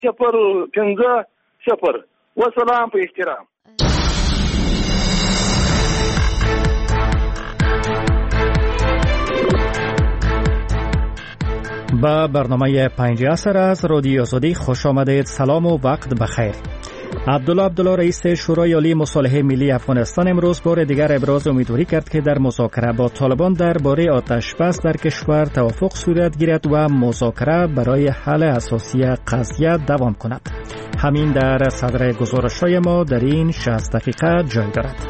050 و سلام په احترام. با برنامه 5 عصر از رادیو آزادی خوش آمدید. سلام و وقت بخیر. عبدالله رئیس شورای عالی مصالحه ملی افغانستان امروز بار دیگر ابراز امیدواری کرد که در مذاکره با طالبان درباره آتش بس در کشور توافق صورت گیرد و مذاکره برای حل اساسی قضیه دوام کند. همین در صدر گزارش‌های ما در این 60 دقیقه جای دارد.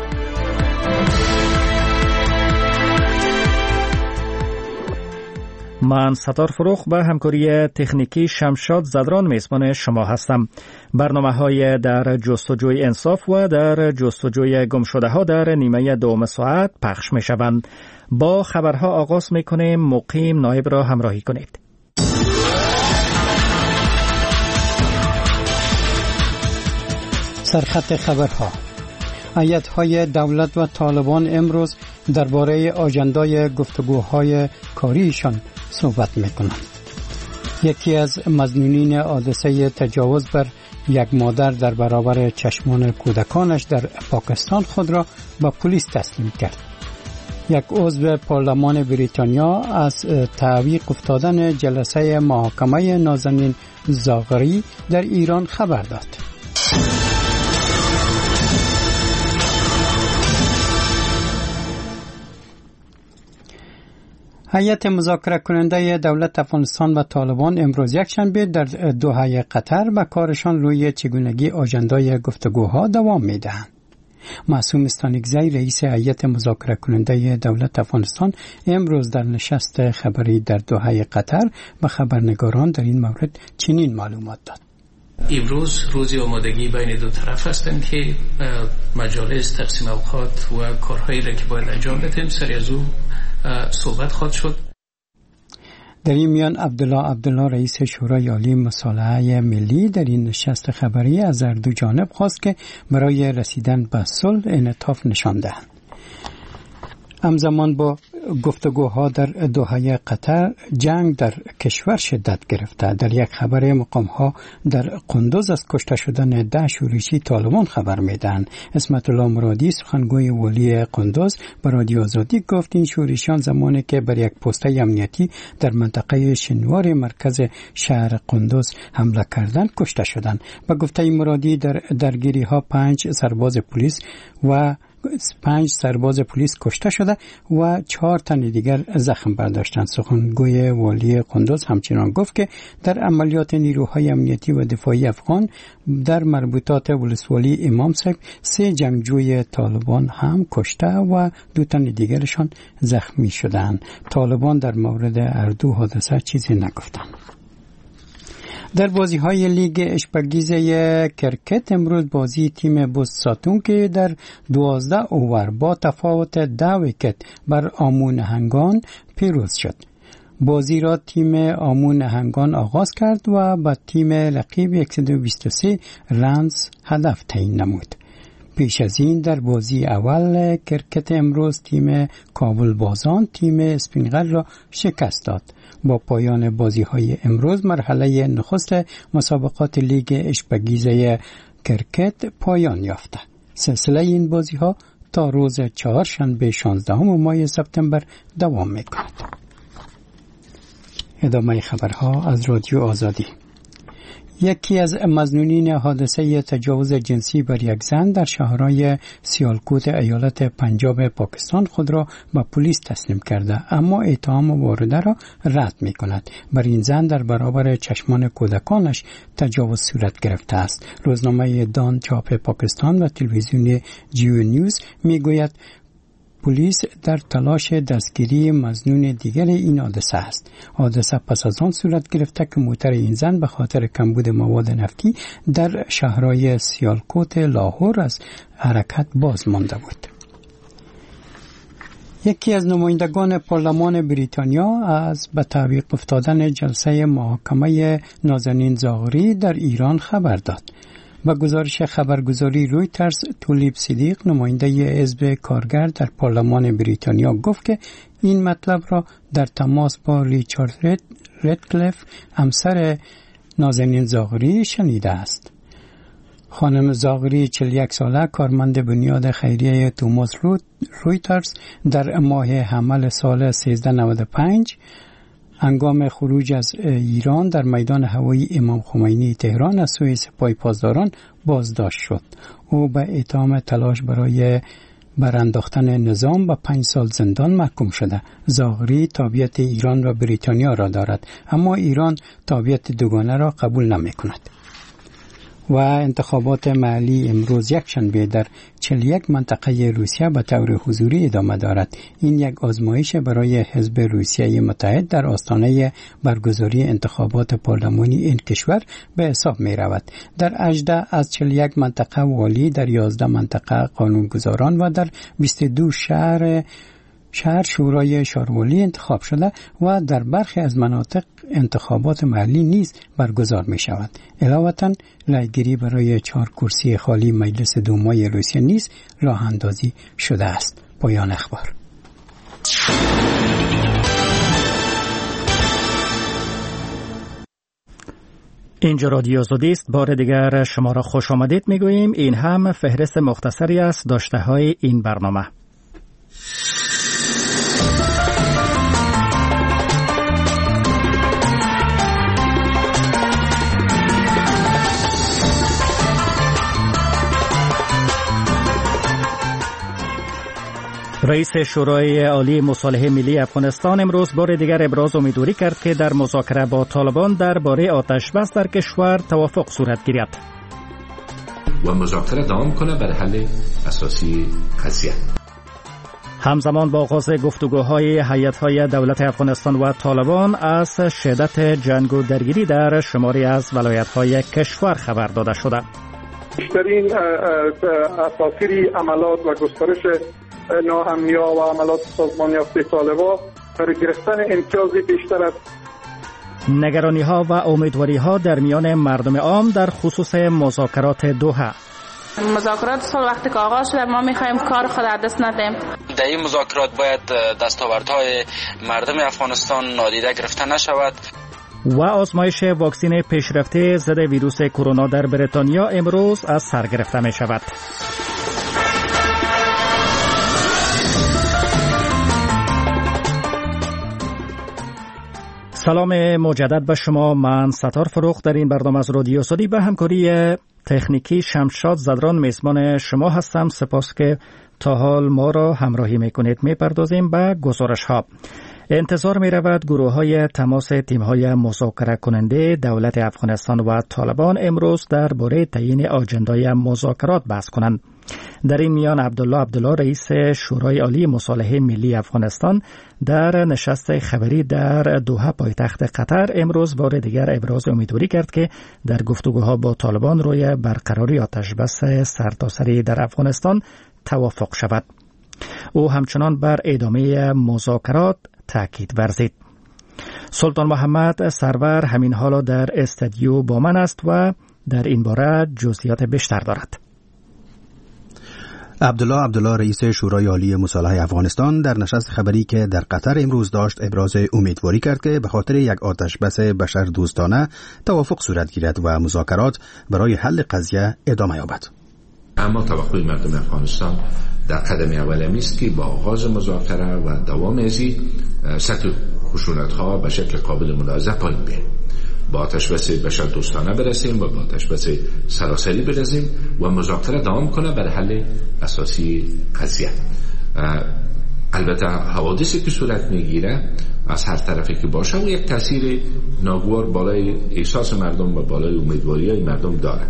من ستار فروخ به همکاری تکنیکی شمشاد زدران میزبان شما هستم. برنامه‌های در جستجوی انصاف و در جستجوی گمشده‌ها در نیمه دوم ساعت پخش می‌شوند. با خبرها آغاز می‌کنیم. مقیم نایب را همراهی کنید. سرخط خبرها. هیئت‌های دولت و طالبان امروز درباره آژندای گفتگوهای کاریشان صحبت میکنند. یکی از مظنونین حادثه تجاوز بر یک مادر در برابر چشمان کودکانش در پاکستان خود را به پلیس تسلیم کرد. یک عضو پارلمان بریتانیا از تعویق افتادن جلسه محاکمه نازنین زاغری در ایران خبر داد. هیئت مذاکره کننده دولت افغانستان و طالبان امروز یکشنبه در دوحه قطر به کارشان روی چگونگی آژندای گفتگوها دوام می‌دهند. معصوم استانکزی رئیس هیئت مذاکره کننده دولت افغانستان امروز در نشست خبری در دوحه قطر به خبرنگاران در این مورد چنین معلومات داد. امروز روزی آمادگی بین دو طرف هستند که مجالس تقسیم اوقات و کارهایی را که باید انجام بدیم سری از او صحبت خواهد شد. در این میان عبدالله رئیس شورای عالی مصالحه ملی در این نشست خبری از هر دو جانب خواست که برای رسیدن به صلح انعطاف نشان دهند. همزمان با گفتگوها در دوحه قطر جنگ در کشور شدت گرفته. در یک خبر مقامها در قندوز از کشته شدن 10 شورشی طالبان خبر میدن. اسمت الله مرادی سخنگوی والی قندوز به رادیو آزادی گفت این شورشیان زمانی که بر یک پست امنیتی در منطقه شنوار مرکز شهر قندوز حمله کردند کشته شدند. به گفته مرادی در درگیری ها 5 سرباز پلیس کشته شده و 4 تن دیگر زخم برداشتند. سخنگوی والی قندوز همچنان گفت که در عملیات نیروهای امنیتی و دفاعی افغان در مربوطات ولسوالی امام صاحب 3 جنگجوی طالبان هم کشته و 2 تن دیگرشان زخمی شدند. طالبان در مورد هر دو حادثه چیزی نگفتند. در بازی‌های لیگ اشپگیزه کرکت امروز بازی تیم بوساتون که در 12 اوور با تفاوت 10 ویکت بر آمو نهنگان پیروز شد. بازی را تیم آمو نهنگان آغاز کرد و با تیم رقیب 123 رنز هدف تعیین نمود. پیش از این در بازی اول کرکت امروز تیم کابل بازان تیم اسپینغل را شکست داد. با پایان بازی‌های امروز مرحله نخست مسابقات لیگ اشپگیزه کرکت پایان یافته. سلسله این بازی‌ها تا روز چهارشنبه 16 ماه سپتامبر دوام می‌کند. ادامه خبرها از رادیو آزادی. یکی از مظنونین حادثه تجاوز جنسی بر یک زن در شهرهای سیالکوت ایالت پنجاب پاکستان خود را به پلیس تسلیم کرده، اما اتهام وارده را رد می کند. بر این زن در برابر چشمان کودکانش تجاوز صورت گرفته است. روزنامه دان چاپ پاکستان و تلویزیون جیو نیوز می گوید پلیس در تلاش دستگیری مظنون دیگر این حادثه است. حادثه پس از آن صورت گرفته که موتر این زن به خاطر کمبود مواد نفتی در شهرهای سیالکوت لاهور از حرکت باز مانده بود. یکی از نمایندگان پارلمان بریتانیا از به تعویق افتادن جلسه محاکمه نازنین زاغری در ایران خبر داد. با گزارش خبرگزاری رویترز، تولیب صدیق نماینده حزب کارگر در پارلمان بریتانیا گفت که این مطلب را در تماس با ریچارد ردکلیف همسر نازنین زاغری شنیده است. خانم زاغری 41 ساله کارمند بنیاد خیریه توماس رویترز در ماه حمل سال 1395 هنگام خروج از ایران در میدان هوایی امام خمینی تهران از سوی سپاه پاسداران بازداشت شد. او به اتهام تلاش برای برانداختن نظام به 5 سال زندان محکوم شده. زاغری تابعیت ایران و بریتانیا را دارد، اما ایران تابعیت دوگانه را قبول نمی کند. و انتخابات محلی امروز یکشنبه در 41 منطقه روسیه به طور حضوری ادامه دارد. این یک آزمایش برای حزب روسیه متحد در آستانه برگزاری انتخابات پارلمانی این کشور به حساب می رود. در 18 از 41 منطقه والی، در 11 منطقه قانونگذاران و در 22 شهر شورای شاروالی انتخاب شده و در برخی از مناطق انتخابات محلی نیز برگزار می شود. علاوه رأیگیری برای 4 کرسی خالی مجلس دومای روسیه نیز راه اندازی شده است. پایان اخبار. اینجا رادیو آزادی است. بار دیگر شما را خوش آمدید می گوییم. این هم فهرست مختصری از داشته های این برنامه. رئیس شورای عالی مصالحه ملی افغانستان امروز بار دیگر ابراز امیدواری کرد که در مذاکره با طالبان درباره آتش بس در کشور توافق صورت گیرد و مذاکره دوام کنه برای حل اساسی قضیه. همزمان با آغاز گفتگوهای هیئت‌های دولت افغانستان و طالبان از شدت جنگ و درگیری در شماری از ولایت‌های کشور خبر داده شده. بیشترین اساطیری عملات و گسترش ناامنی‌ها و عملات سازمان یافته طالبان برای گرفتن امتیازی بیشتر است. نگرانی‌ها و امیدواری‌ها در میان مردم عام در خصوص مذاکرات دوحه. مذاکرات سال وقتی که آغاز شده ما می‌خوایم کار خود از دست ندیم. در این مذاکرات باید دستاوردهای مردم افغانستان نادیده گرفته نشود. و آزمایش واکسن پیشرفته ضد ویروس کرونا در بریتانیا امروز از سر گرفته می‌شود. سلام مجدد به شما. من ستار فروخ در این برنامه از رادیو آزادی به همکاری تکنیکی شمشاد زدران میزبان شما هستم. سپاس که تا حال ما را همراهی میکنید. میپردازیم به گزارش ها. انتظار می رود گروه های تماس تیم های مذاکره کننده دولت افغانستان و طالبان امروز درباره تعیین آجندای مذاکرات بحث کنند. در این میان عبدالله رئیس شورای عالی مصالحه ملی افغانستان در نشست خبری در دوحه پایتخت قطر امروز بار دیگر ابراز امیدواری کرد که در گفتگوها با طالبان روی برقراری آتشبس سرتاسری در افغانستان توافق شود. او همچنان بر ادامه مذاکرات تاکید ورزید. سلطان محمد سرور همین حالا در استودیو با من است و در این باره جزئیات بیشتر دارد. عبدالله رئیس شورای عالی مصالحه افغانستان در نشست خبری که در قطر امروز داشت ابراز امیدواری کرد که به خاطر یک آتشبس بشر دوستانه توافق صورت گیرد و مذاکرات برای حل قضیه ادامه یابد. اما توقع مردم افغانستان در قدم اول است که با آغاز مذاکره و دوام ازی سطح خشونت‌ها به شکل قابل ملاحظه پایین بیاید. با آتشبس بشر دوستانه برسیم و با آتشبس سراسری برسیم و مذاکره دوام کنه برای حل اساسی قضیه. البته حوادثی که صورت میگیره از هر طرفی که باشه و یک تاثیر ناگوار بالای احساس مردم و بالای امیدواری‌های مردم داره.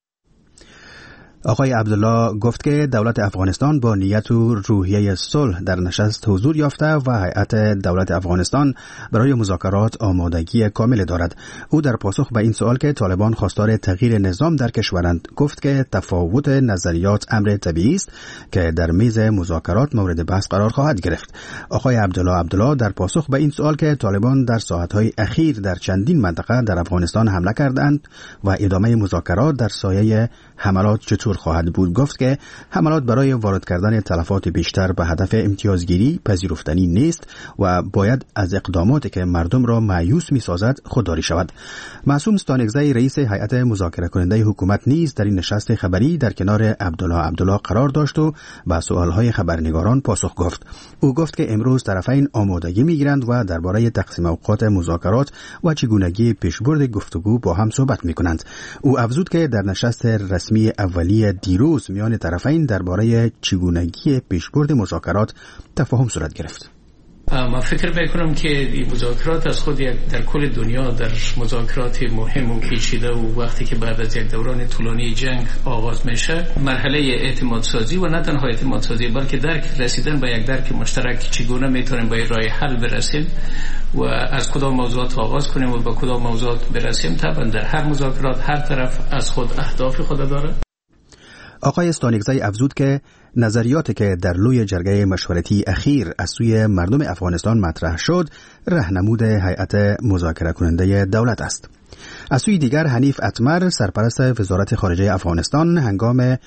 آقای عبدالله گفت که دولت افغانستان با نیت و روحیه صلح در نشست حضور یافته و هیئت دولت افغانستان برای مذاکرات آمادگی کامل دارد. او در پاسخ به این سوال که طالبان خواستار تغییر نظام در کشورند گفت که تفاوت نظریات امر طبیعی است که در میز مذاکرات مورد بحث قرار خواهد گرفت. آقای عبدالله در پاسخ به این سوال که طالبان در ساعت‌های اخیر در چندین منطقه در افغانستان حمله کردند و ادامه مذاکرات در سایه حملات چطور خواهد بود گفت که حملات برای وارد کردن تلفات بیشتر به هدف امتیازگیری پذیرفتنی نیست و باید از اقداماتی که مردم را مایوس می‌سازد خودداری شود. معصوم ستانکزی رئیس هیئت مذاکره کننده حکومت نیز در این نشست خبری در کنار عبدالله قرار داشت و به سوالهای خبرنگاران پاسخ گفت. او گفت که امروز طرفین آمادگی می‌گیرند و درباره تقسیم اوقات مذاکرات و چگونگی پیشبرد گفتگو با هم صحبت می‌کنند. او افزود که در نشست رسمی اولیه دیروز میان طرفین درباره چگونگی پیشبرد مذاکرات تفاهم صورت گرفت. من فکر میکنم که این مذاکرات از خود در کل دنیا در مذاکرات مهم و پیچیده و وقتی که بعد از یک دوران طولانی جنگ آغاز میشه مرحله اعتماد سازی و نه تنها اعتماد سازی بلکه رسیدن به یک درک مشترک چگونه میتونیم به راه حل برسیم و از کدام موضوعات آغاز کنیم و به کدام موضوعات برسیم. طبعا در هر مذاکرات هر طرف از خود اهداف خود داره. آقای ستانکزی افزود که نظریاتی که در لوی جرگه مشورتی اخیر از سوی مردم افغانستان مطرح شد راهنمود هیئت مذاکره کننده دولت است. از سوی دیگر حنیف اتمر سرپرست وزارت خارجه افغانستان هنگام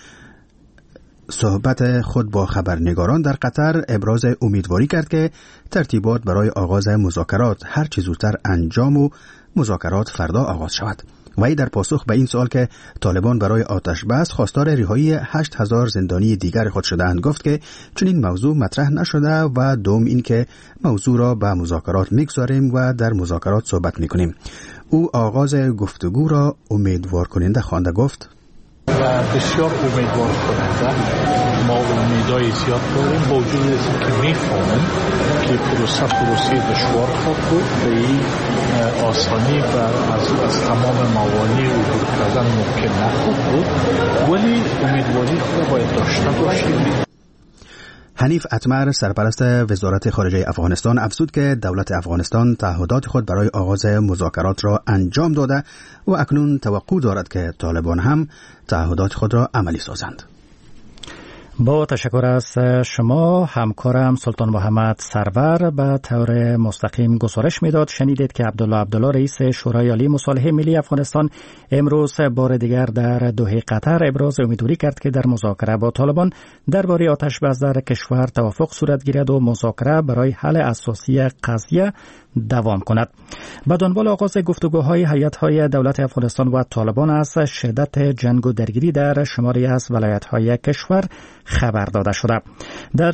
صحبت خود با خبرنگاران در قطر ابراز امیدواری کرد که ترتیبات برای آغاز مذاکرات هر چه زودتر انجام و مذاکرات فردا آغاز شود. وی در پاسخ به این سوال که طالبان برای آتش بس خواستار رهایی 8000 زندانی دیگر خود شده‌اند گفت که چون این موضوع مطرح نشده و دوم این که موضوع را به مذاکرات می‌گذاریم و در مذاکرات صحبت می‌کنیم. او آغاز گفتگو را امیدوار کننده خوانده گفت و بسیار امیدوار کننده. ما امیدهای زیاد داریم با وجود اینکه میفهمیم که پروسه دشوار خواهد بود به این آسانی و از تمام موانع عبور کردن ممکن نخواهد بود ولی امیدواری خود باید داشته باشیم. حنیف اتمر سرپرست وزارت خارجه افغانستان افزود که دولت افغانستان تعهدات خود برای آغاز مذاکرات را انجام داده و اکنون توقع دارد که طالبان هم تعهدات خود را عملی سازند. با تشکر از شما همکارم سلطان محمد سرور به طور مستقیم گزارش میداد. شنیدید که عبدالله رئیس شورای عالی مصالحه ملی افغانستان امروز بار دیگر در دوحه قطر ابراز امیدواری کرد که در مذاکره با طالبان درباره آتش بس در کشور توافق صورت گیرد و مذاکره برای حل اساسی قضیه دوام کند. به دنبال آغاز گفتگوهای هیئت‌های دولت افغانستان و طالبان از شدت جنگ و درگیری در شماری از ولایت‌های کشور خبر داده شده. در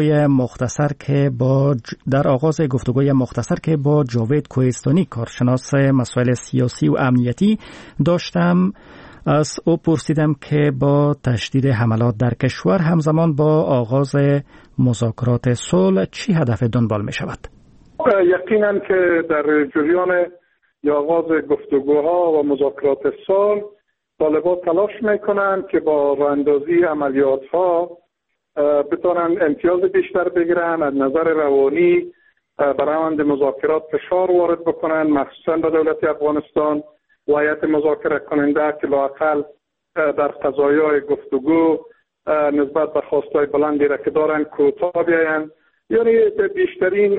آغاز گفتگوی مختصر که با جاوید کوهستانی کارشناس مسائل سیاسی و امنیتی داشتم از او پرسیدم که با تشدید حملات در کشور همزمان با آغاز مذاکرات صلح چی هدف دنبال می شود؟ یقینا که در جریان آغاز گفتگوها و مذاکرات صلح طالبان تلاش میکنند که با راهاندازی عملیاتها بتونن امتیاز بیشتر بگیرن، از نظر روانی برای مذاکرات فشار وارد بکنن، مخصوصا به دولت افغانستان و هیئت مذاکره کننده که لااقل در قضایای گفتگو نسبت به خواستای بلندی را که دارن کوتاه بیاین. یعنی بیشترین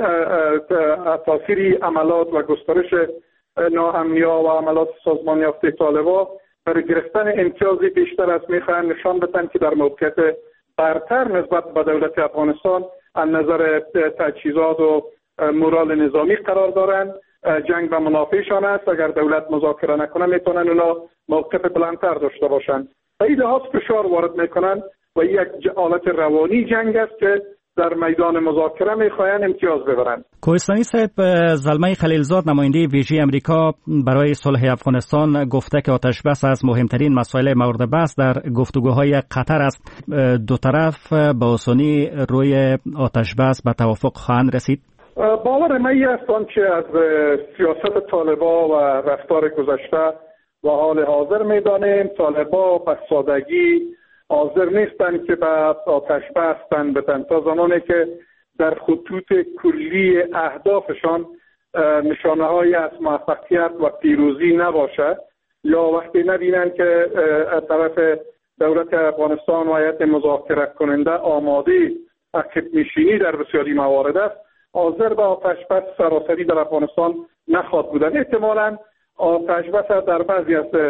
تاثیری عملات و گسترش ناامنی‌ها و عملات سازمان یافته طالبان برای گرفتن امتیازی بیشتر از میخواهند نشان بدن که در موقعیت برتر نسبت به دولت افغانستان از نظر تجهیزات و مورال نظامی قرار دارند. جنگ به منافعشان است. اگر دولت مذاکره نکنه میتونن اونا موقف بلندتر داشته باشند. و این لحاظ فشار وارد میکنن و یک حالت روانی جنگ است که در میدان مذاکره میخواهند امتیاز ببرند. کوهستانی صاحب، زلمه خلیلزاد نماینده ویژه امریکا برای صلح افغانستان گفته که آتش بس از مهمترین مسائل مورد بحث در گفتگوهای قطر است. دو طرف با آسانی روی آتش بس به توافق خواهند رسید؟ باور من است آنچه از سیاست طالبان و رفتار گذشته و حال حاضر میدانیم، طالبان به سادگی حاضر نیستند که به آتش بستن بدن تا زمانی که در خطوط کلی اهدافشان نشانه های از موفقیت و پیروزی نباشد، یا وقتی نبینند که از طرف دولت افغانستان و هیئت مذاکره کننده آماده عقب نشینی در بسیاری موارد است، حاضر به آتش بس سراسری در افغانستان نخواهد بودن. احتمالاً آتش بس در بعضی از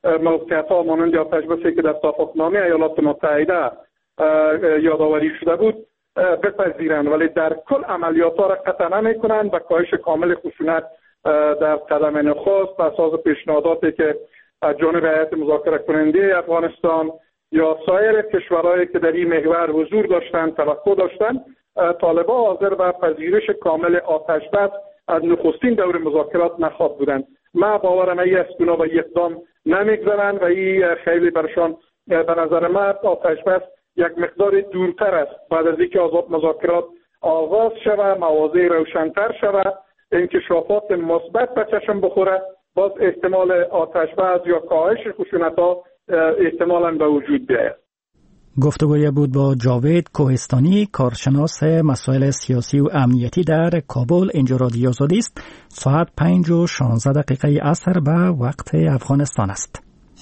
موقعیت‌ها مانند آتش بسی که در توافقنامه ایالات متحده یادآوری شده بود بپذیرند، ولی در کل عملیات‌ها را قطع نمی‌کنند و کاهش کامل خشونت در قدم نخست بر اساس پیشنهاداتی که از جانب هیئت مذاکره کننده افغانستان یا سایر کشورهایی که در این محور حضور داشتند توقع داشتند، طالبان حاضر به پذیرش کامل آتش بس از نخستین دور مذاکرات نخواهد بودند. من باورم این است اونا به اقدام نمیگذارند و این خیلی برشان به نظر من آتش بس یک مقدار دورتر است. بعد از اینکه مذاکرات آغاز شود، مواضع روشن‌تر شود، انکشافات مثبت به چشم بخوره، باز احتمال آتش بس یا کاهش خشونت‌ها احتمالاً به وجود بیاید. گفتگوی بود با جاوید کوهستانی، کارشناس مسائل سیاسی و امنیتی در کابل. اینجا رادیو آزادی است. ساعت 5:16 عصر به وقت افغانستان است.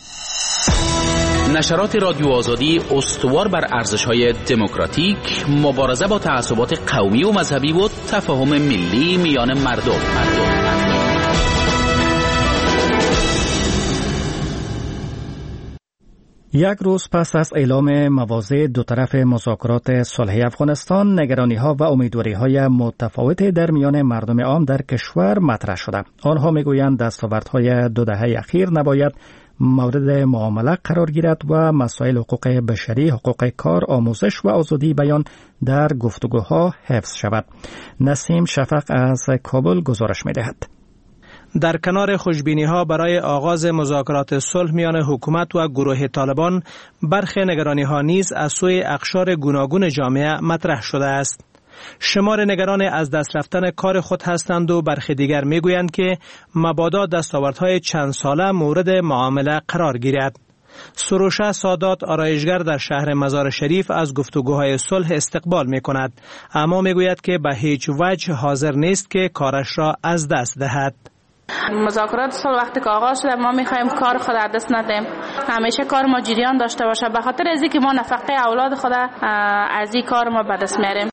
نشرات رادیو آزادی استوار بر ارزش‌های دموکراتیک، مبارزه با تعصبات قومی و مذهبی و تفاهم ملی میان مردم. یک روز پس از اعلام مواضع دو طرف مذاکرات صلح افغانستان، نگرانی‌ها و امیدواری‌های متفاوت در میان مردم عام در کشور مطرح شده. آنها می‌گویند دستاوردهای دو دهه اخیر نباید مورد معامله قرار گیرد و مسائل حقوق بشری، حقوق کار، آموزش و آزادی بیان در گفتگوها حفظ شود. نسیم شفق از کابل گزارش می‌دهد. در کنار خوشبینی‌ها برای آغاز مذاکرات صلح میان حکومت و گروه طالبان، برخی نگرانی‌ها نیز از سوی اقشار گوناگون جامعه مطرح شده است. شمار نگران از دست رفتن کار خود هستند و برخی دیگر میگویند که مبادا دستاوردهای چند ساله مورد معامله قرار گیرد. سروشه سادات، آرایشگر در شهر مزار شریف، از گفتگوهای صلح استقبال می‌کند، اما میگوید که به هیچ وجه حاضر نیست که کارش را از دست دهد. مذاکرات صلح وقتی که آغاز شده ما میخوایم کار خود از دست ندیم، همیشه کار ما جریان داشته باشه، به خاطر از اینکه ما نفقه اولاد خود از این کار ما به دست میاریم.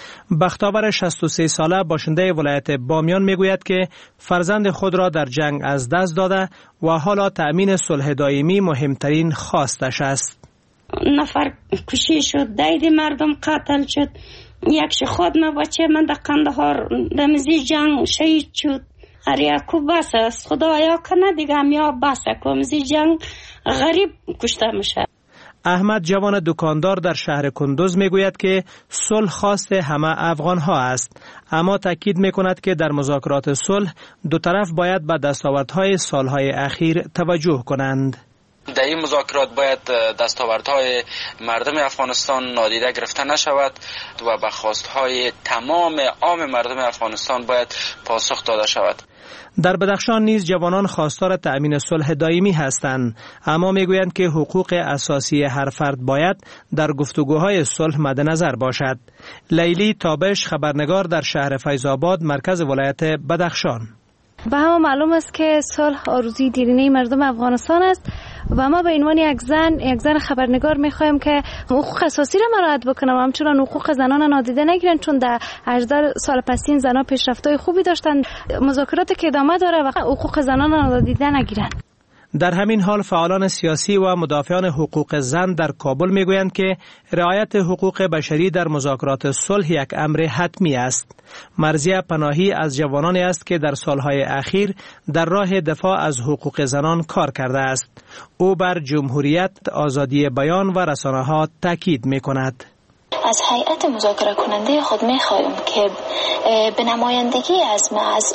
بختاور 63 ساله باشنده ولایت بامیان میگوید که فرزند خود را در جنگ از دست داده و حالا تأمین صلح دائمی مهمترین خواستش است. نفر کشی شد، دید مردم قتل شد، یکش خود ما بچه من در قندهار دمزی جنگ شهید شد. اریاکو بس است، خدایا کنه دیگه همیا بس کمزی جنگ غریب کشته میشه. احمد جوان دکاندار در شهر کندوز میگوید که صلح خواست همه افغان ها است، اما تاکید میکند که در مذاکرات صلح دو طرف باید به دستاوردهای سالهای اخیر توجه کنند. در این مذاکرات باید دستاوردهای مردم افغانستان نادیده گرفته نشود و به خواستهای تمام عام مردم افغانستان باید پاسخ داده شود. در بدخشان نیز جوانان خواستار تأمین صلح دائمی هستند، اما میگویند که حقوق اساسی هر فرد باید در گفتگوهای صلح مد نظر باشد. لیلی تابش، خبرنگار در شهر فیض‌آباد، مرکز ولایت بدخشان: به همه معلوم است که صلح آرزوی دیرینه مردم افغانستان است و ما به عنوان یک زن خبرنگار میخوایم که حقوق اساسی را مراعات بکنم، همچنان حقوق زنان نادیده نگیرن، چون در 18 سال پسین زنان پیشرفت‌های خوبی داشتن. مذاکرات که ادامه داره و حقوق زنان نادیده نگیرن. در همین حال فعالان سیاسی و مدافعان حقوق زن در کابل میگویند که رعایت حقوق بشری در مذاکرات صلح یک امر حتمی است. مرضیه پناهی از جوانانی است که در سالهای اخیر در راه دفاع از حقوق زنان کار کرده است. او بر جمهوریت، آزادی بیان و رسانه‌ها تاکید میکند. از هیئت مذاکره کننده خود می‌خواهیم که به نمایندگی از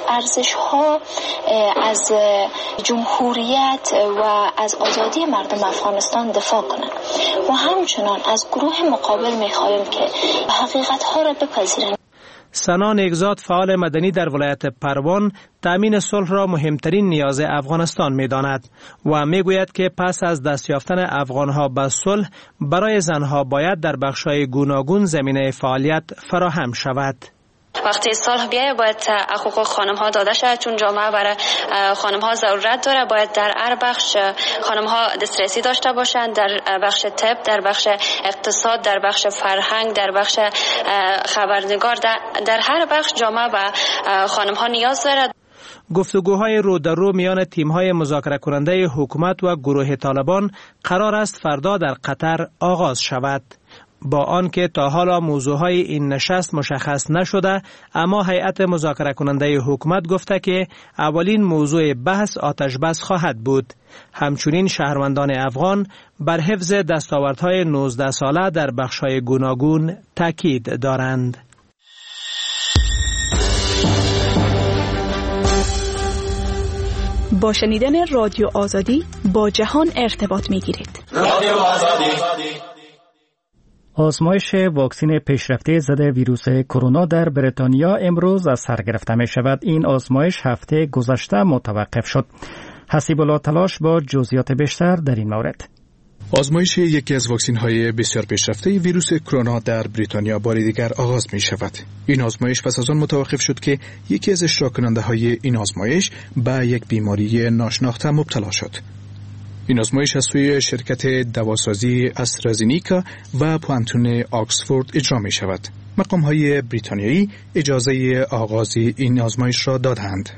ارزش‌ها، از جمهوریت و از آزادی مردم افغانستان دفاع کنند و همچنان از گروه مقابل می‌خواهیم که حقیقت‌ها را بپذیرند. سنا نیکزاد، فعال مدنی در ولایت پروان، تأمین صلح را مهمترین نیاز افغانستان می‌داند و می‌گوید که پس از دست یافتن افغان‌ها به صلح، برای زنها باید در بخش‌های گوناگون زمینه فعالیت فراهم شود. وقتی صلح بیایه باید حقوق خانم‌ها داده شود، چون جامعه برای خانم‌ها ضرورت داره. باید در هر بخش خانم‌ها دسترسی داشته باشند، در بخش طب، در بخش اقتصاد، در بخش فرهنگ، در بخش خبرنگار، در هر بخش جامعه به خانم‌ها نیاز دارد. گفتگوهای رو در رو میان تیم‌های مذاکره کننده حکومت و گروه طالبان قرار است فردا در قطر آغاز شود. با آنکه تا حالا موضوعهای این نشست مشخص نشده، اما هیئت مذاکره کننده حکومت گفته که اولین موضوع بحث آتش بس خواهد بود. همچنین شهروندان افغان بر حفظ دستاوردهای 19 ساله در بخش‌های گوناگون تاکید دارند. با شنیدن رادیو آزادی با جهان ارتباط می‌گیرید. رادیو آزادی. آزمایش واکسن پیشرفته ضد ویروس کرونا در بریتانیا امروز از سر گرفته می شود. این آزمایش هفته گذشته متوقف شد. حسیب الله تلاش با جزئیات بیشتر در این مورد. آزمایش یکی از واکسن‌های بسیار پیشرفته ویروس کرونا در بریتانیا بار دیگر آغاز می شود. این آزمایش پس از آن متوقف شد که یکی از اشتراک کننده‌های این آزمایش به یک بیماری ناشناخته مبتلا شد. این آزمایش از سوی شرکت دواسازی استرازینیکا و پوانتون آکسفورد اجرا می شود. مقام‌های بریتانیایی اجازه آغاز این آزمایش را دادند.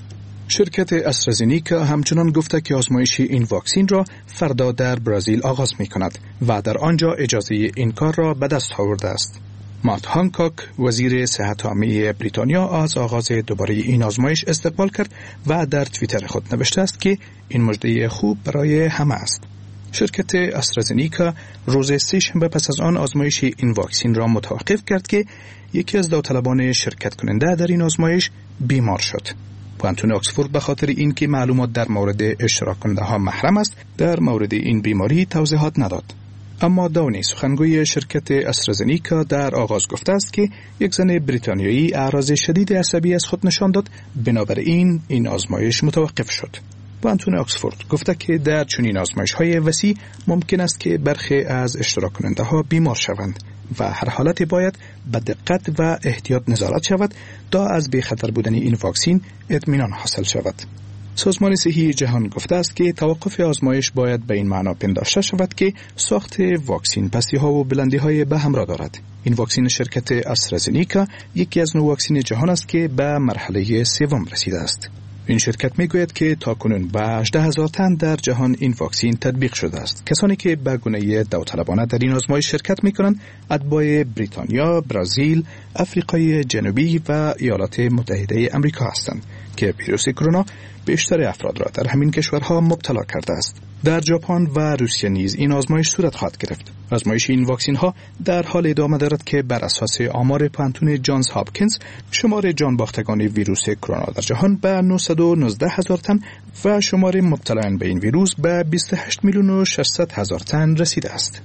شرکت استرازینیکا همچنان گفته که آزمایش این واکسن را فردا در برزیل آغاز می کند و در آنجا اجازه این کار را به دست آورده است. مات هانکاک وزیر صحت عامه بریتانیا از آغاز دوباره این آزمایش استقبال کرد و در توییتر خود نوشته است که این مژده خوب برای همه است. شرکت استرازینیکا روز سه‌شنبه پس از آن آزمایش این واکسن را متوقف کرد که یکی از داوطلبان شرکت کننده در این آزمایش بیمار شد. پوانتون آکسفورد به خاطر اینکه معلومات در مورد اشتراک کننده ها محرم است، در مورد این بیماری توضیحات نداد. اما داونی سخنگوی شرکت استرازینیکا در آغاز گفته است که یک زن بریتانیایی اعراض شدید عصبی از خود نشان داد، بنابراین این آزمایش متوقف شد. پوانتون آکسفورد گفته که در چنین آزمایش‌های وسیع ممکن است که برخی از اشتراک کننده ها بیمار شوند و هر حالت باید به دقت و احتیاط نظارت شود تا از بی خطر بودن این واکسن اطمینان حاصل شود. سازمان صحی جهان گفته است که توقف آزمایش باید به این معنا پنداشته شود که ساخت واکسن پستی‌ها و بلندی‌های به همراه دارد. این واکسن شرکت استرازینیکا یکی از نوع واکسن جهان است که به مرحله سوم رسیده است. این شرکت میگوید که تاکنون به 18,000 تن در جهان این واکسن تطبیق شده است. کسانی که به گونه داوطلبانه در این آزمایش شرکت میکنند اتباع بریتانیا، برزیل، آفریقای جنوبی و ایالات متحده آمریکا هستند که ویروس کرونا بیشتر افراد را در همین کشورها مبتلا کرده است. در ژاپن و روسیه نیز این آزمایش صورت خواهد گرفت. آزمایش این واکسن ها در حال ادامه دارد که بر اساس آمار پانتون جانز هاپکینز شمار جان باختگان ویروس کرونا در جهان به 919,000 تن و شمار مبتلایان به این ویروس به 28,600,000 تن رسیده است.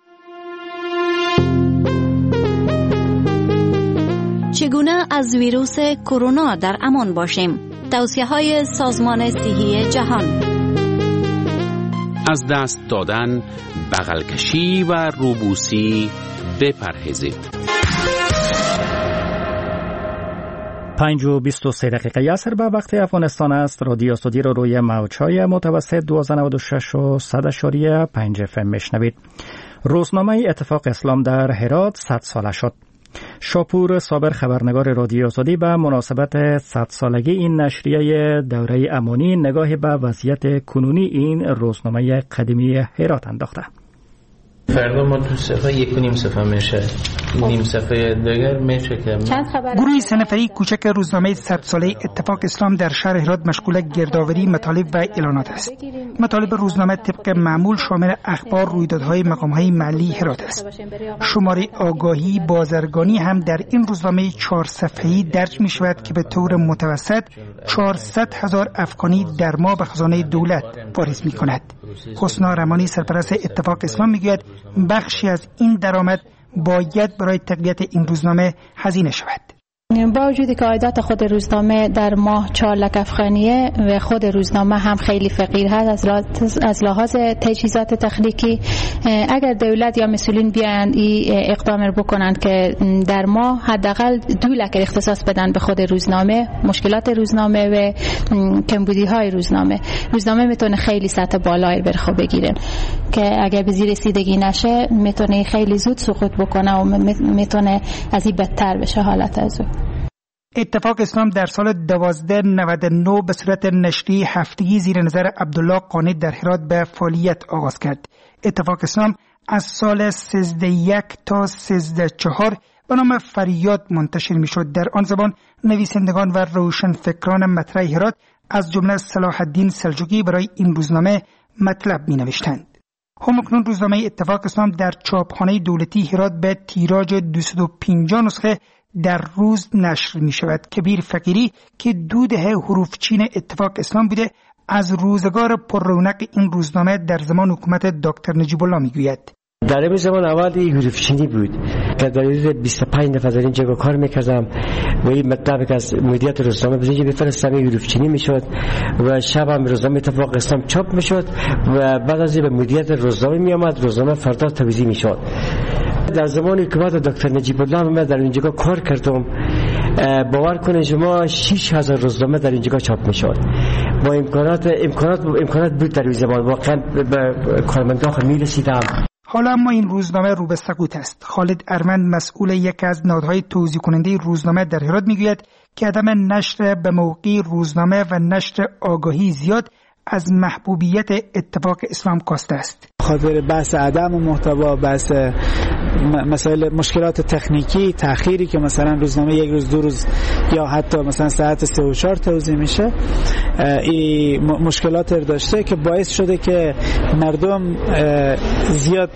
چگونه از ویروس کرونا در امان باشیم؟ توصیه‌های سازمان صحی جهان. از دست دادن، بغل کشی و روبوسی بپرهیزید. 5:23 دقیقه عصر به وقت افغانستان است. رادیو آزادی را روی موج‌های متوسط 1296 و 100.5 FM میشنوید. روزنامه اتفاق اسلام در هرات 100 ساله شد. شاپور صابر خبرنگار رادیو آزادی به مناسبت 100 سالگی این نشریه دوره امانی نگاهی به وضعیت کنونی این روزنامه قدیمی هرات انداخته. فردا ما تو صفحه 1.5 صفحه میشه، نیم صفحه دیگر میشه که گروه سنفری کوچک روزنامه 100 ساله اتفاق اسلام در شهر هرات مشغول گردآوری مطالب و اعلانات است. مطالب روزنامه طبق معمول شامل اخبار، رویدادهای مقامهای محلی هرات است. شماره آگاهی بازرگانی هم در این روزنامه 4 صفحه‌ای درج می شود که به طور متوسط 400,000 افغانی در ماه به خزانه دولت واریز می کند. حسنا رمانی سرپرست اتفاق اسلام میگوید بخشی از این درآمد باید برای تقویت این روزنامه هزینه شود. با وجودی که عایدات خود روزنامه در ماه 4 لک افغانیه و خود روزنامه هم خیلی فقیر هست از لحاظ تجهیزات تخنیکی، اگر دولت یا مسئولین بیان این اقدام رو بکنند که در ماه حداقل 2 لک اختصاص بدن به خود روزنامه، مشکلات روزنامه و کمبودی های روزنامه میتونه خیلی سطح بالایی بر خود بگیره که اگر به زیر رسیدگی نشه میتونه خیلی زود سقوط بکنه و میتونه از این بدتر بشه حالت از او. اتفاق اسلام در سال 1299 به صورت نشریه هفتگی زیر نظر عبدالله قانی در هرات به فعالیت آغاز کرد. اتفاق اسلام از سال 1301 تا 1304 به نام فریاد منتشر می شد. در آن زمان نویسندگان و روشنفکران مطرح هرات از جمله صلاح الدین سلجوقی برای این روزنامه مطلب می نوشتند. همکنون روزنامه اتفاق اسلام در چاپخانه دولتی هرات به تیراژ 250 نسخه در روز نشر می شود. کبیر فقیری که 2 دهه حروف چین اتفاق اسلام بوده از روزگار پر رونق این روزنامه در زمان حکومت دکتر نجیب الله می گوید. در این زمان اول این حروف چینی بود که در حدود 25 نفر در اینجا کار میکردم و این مطلب که از مدیریت روزنامه به اینجا بفرستم این حروف چینی میشد و شب هم روزنامه اتفاق اسلام چاپ میشد و بعد از این به مدیریت روزنامه میامد، روزنامه فردا توزیع میشد. در زمان حکومت دکتر نجیب الله من در اینجا کار کردم. باور کنید شما 6000 روزنامه در اینجا چاپ میشد. با امکانات بود در این زمان واقعا به کارمندان میرسیدم. حالا اما این روزنامه رو به سقوط است. خالد ارمند مسئول یکی از نهادهای توزیع کننده روزنامه در هرات میگوید که عدم نشر به موقع روزنامه و نشر آگاهی زیاد از محبوبیت اتفاق اسلام کاسته است. خاطر بحث عدم محتوا، بحث مسائل مشکلات تکنیکی، تأخیری که مثلا روزنامه 1 روز 2 روز یا حتی مثلا ساعت 3 و 4 توزیع میشه، این مشکلات داشته که باعث شده که مردم زیاد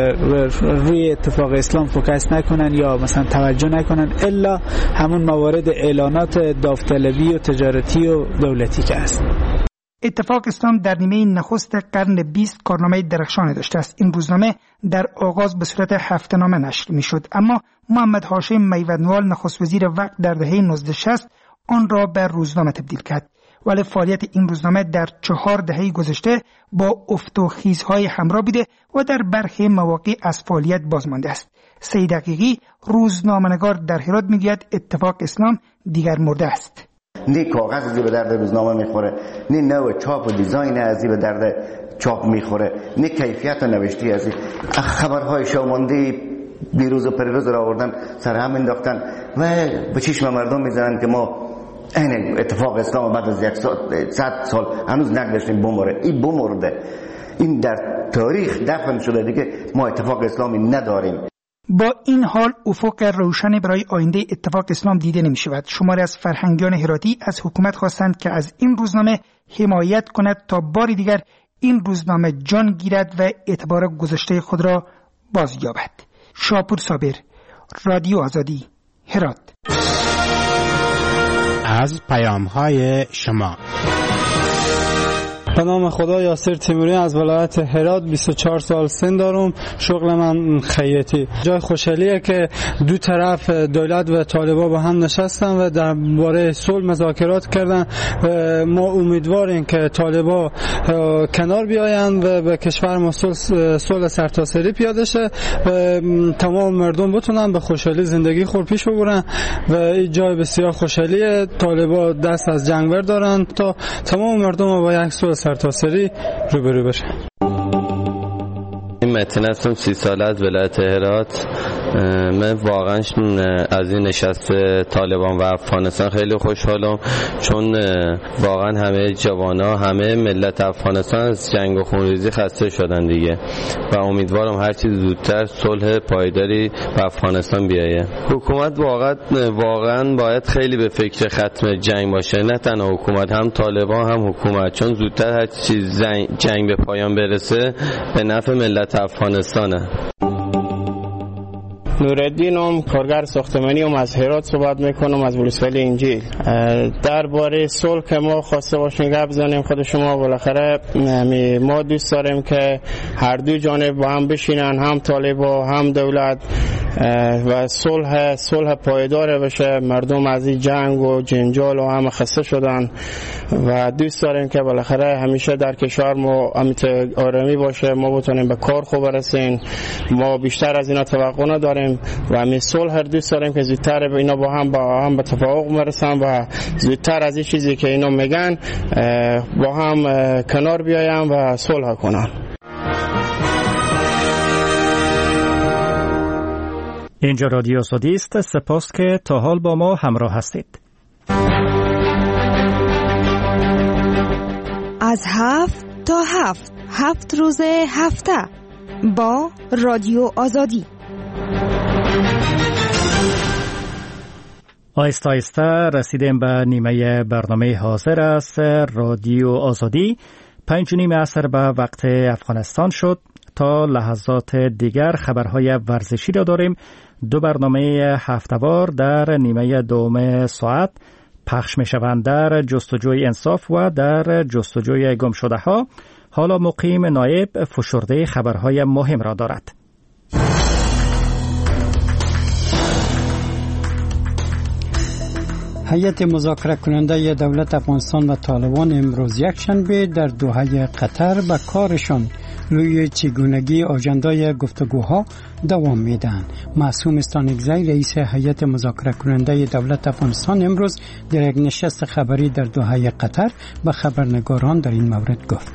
روی اتفاق اسلام فوکس نکنن یا مثلا توجه نکنن الا همون موارد اعلانات داوطلبی و تجارتی و دولتی که هست. اتفاق اسلام در نیمه نخست قرن 20 کارنامه درخشانی داشته است. این روزنامه در آغاز به صورت هفته‌نامه نشر می‌شد، اما محمد هاشم میوندوال نخست وزیر وقت در دهه 1960 آن را به روزنامه تبدیل کرد. ولی فعالیت این روزنامه در 4 دهه گذشته با افت و خیزهای همراه بوده و در برخی مواقع از فعالیت بازمانده است. سید حقیقی روزنامه‌نگار در هرات می‌گوید اتفاق اسلام دیگر مرده است. نه کاغذ ازی به درد روزنامه میخوره، نه نوع چاپ و دیزاین ازی به درد چاپ میخوره، نه کیفیت و نوشتی ازی. خبرهای شومانده بیروز و پریروز را آوردن سر هم انداختن و به چشم مردم میزنن که ما این اتفاق اسلام بعد از 100 سال هنوز نگذاشتیم بمره. این بمرده، این در تاریخ دفن شده، دیگه ما اتفاق اسلامی نداریم. با این حال افق روشنی برای آینده اتفاق اسلام دیده نمی شود. شماری از فرهنگیان هراتی از حکومت خواستند که از این روزنامه حمایت کند تا بار دیگر این روزنامه جان گیرد و اعتبار گذشته خود را بازیابد. شاپور صابر، رادیو آزادی، هرات. از پیام‌های شما. به نام خدا، یاسر تیموری از ولایت هرات، 24 سال سن دارم. شغل من خیاطی. جای خوشحالیه که دو طرف دولت و طالبان با هم نشستن و درباره صلح مذاکرات کردن. ما امیدواریم که طالبان کنار بیاین و به کشور ما صلح سرتاسری پیاده شه و تمام مردم بتونن به خوشحالی زندگی خود پیش ببرن و این جای بسیار خوشحالیه. طالبان دست از جنگ بردارن تا تمام مردم با یک صلح سرتاسری روبرو بشه. متن هستم، 30 ساله از ولایت هرات. من واقعا از این نشست طالبان و افغانستان خیلی خوشحالم، چون واقعا همه جوانا، همه ملت افغانستان از جنگ و خونریزی خسته شدن دیگه و امیدوارم هر چیز زودتر صلح پایداری به افغانستان بیایه. حکومت واقعا باید خیلی به فکر ختم جنگ باشه، نه تنها حکومت، هم طالبان هم حکومت، چون زودتر هر چیز جنگ به پایان برسه به نفع ملت افغانستانه. نورالدینم، کارگر ساختمانی از هرات صحبت میکنم، از ولسوالی انجیل. درباره صلح که ما خواسته باشیم گپ بزنیم خود شما. بالاخره ما دوست داریم که هر دو جانب با هم بشینن، هم طالبان هم دولت، و صلح پایدار بشه. مردم از این جنگ و جنجال و هم خسته شدن و دوست داریم که بالاخره همیشه در کشور ما آرامی باشه، ما بتونیم به کار خوب برسیم. ما بیشتر از اینا توقع نداریم و همین صلح دوست داریم که زودتر اینا با هم به توافق برسن و زودتر از این چیزی که اینا میگن با هم کنار بیایم و صلح کنن. اینجا رادیو آزادی است. سپاس که تا حال با ما همراه هستید. از 7 تا 7 روز هفته با رادیو آزادی. آهسته آهسته رسیدیم به نیمه برنامه حاضر است. رادیو آزادی 5:30 عصر به وقت افغانستان شد. تا لحظات دیگر خبرهای ورزشی را داریم. 2 برنامه هفته‌وار در نیمه دوم ساعت پخش می شوند. در جستجوی انصاف و در جستجوی گم شده ها حالا مقیم نایب فشرده خبرهای مهم را دارد. هیئت مذاکره کننده دولت افغانستان و طالبان امروز یکشنبه در دوحه قطر به کارشان روی چگونگی آژاندای گفتگوها دوام میدهند. معصوم استانکزی رئیس هیئت مذاکره کننده دولت افغانستان امروز در یک نشست خبری در دوحه قطر به خبرنگاران در این مورد گفت.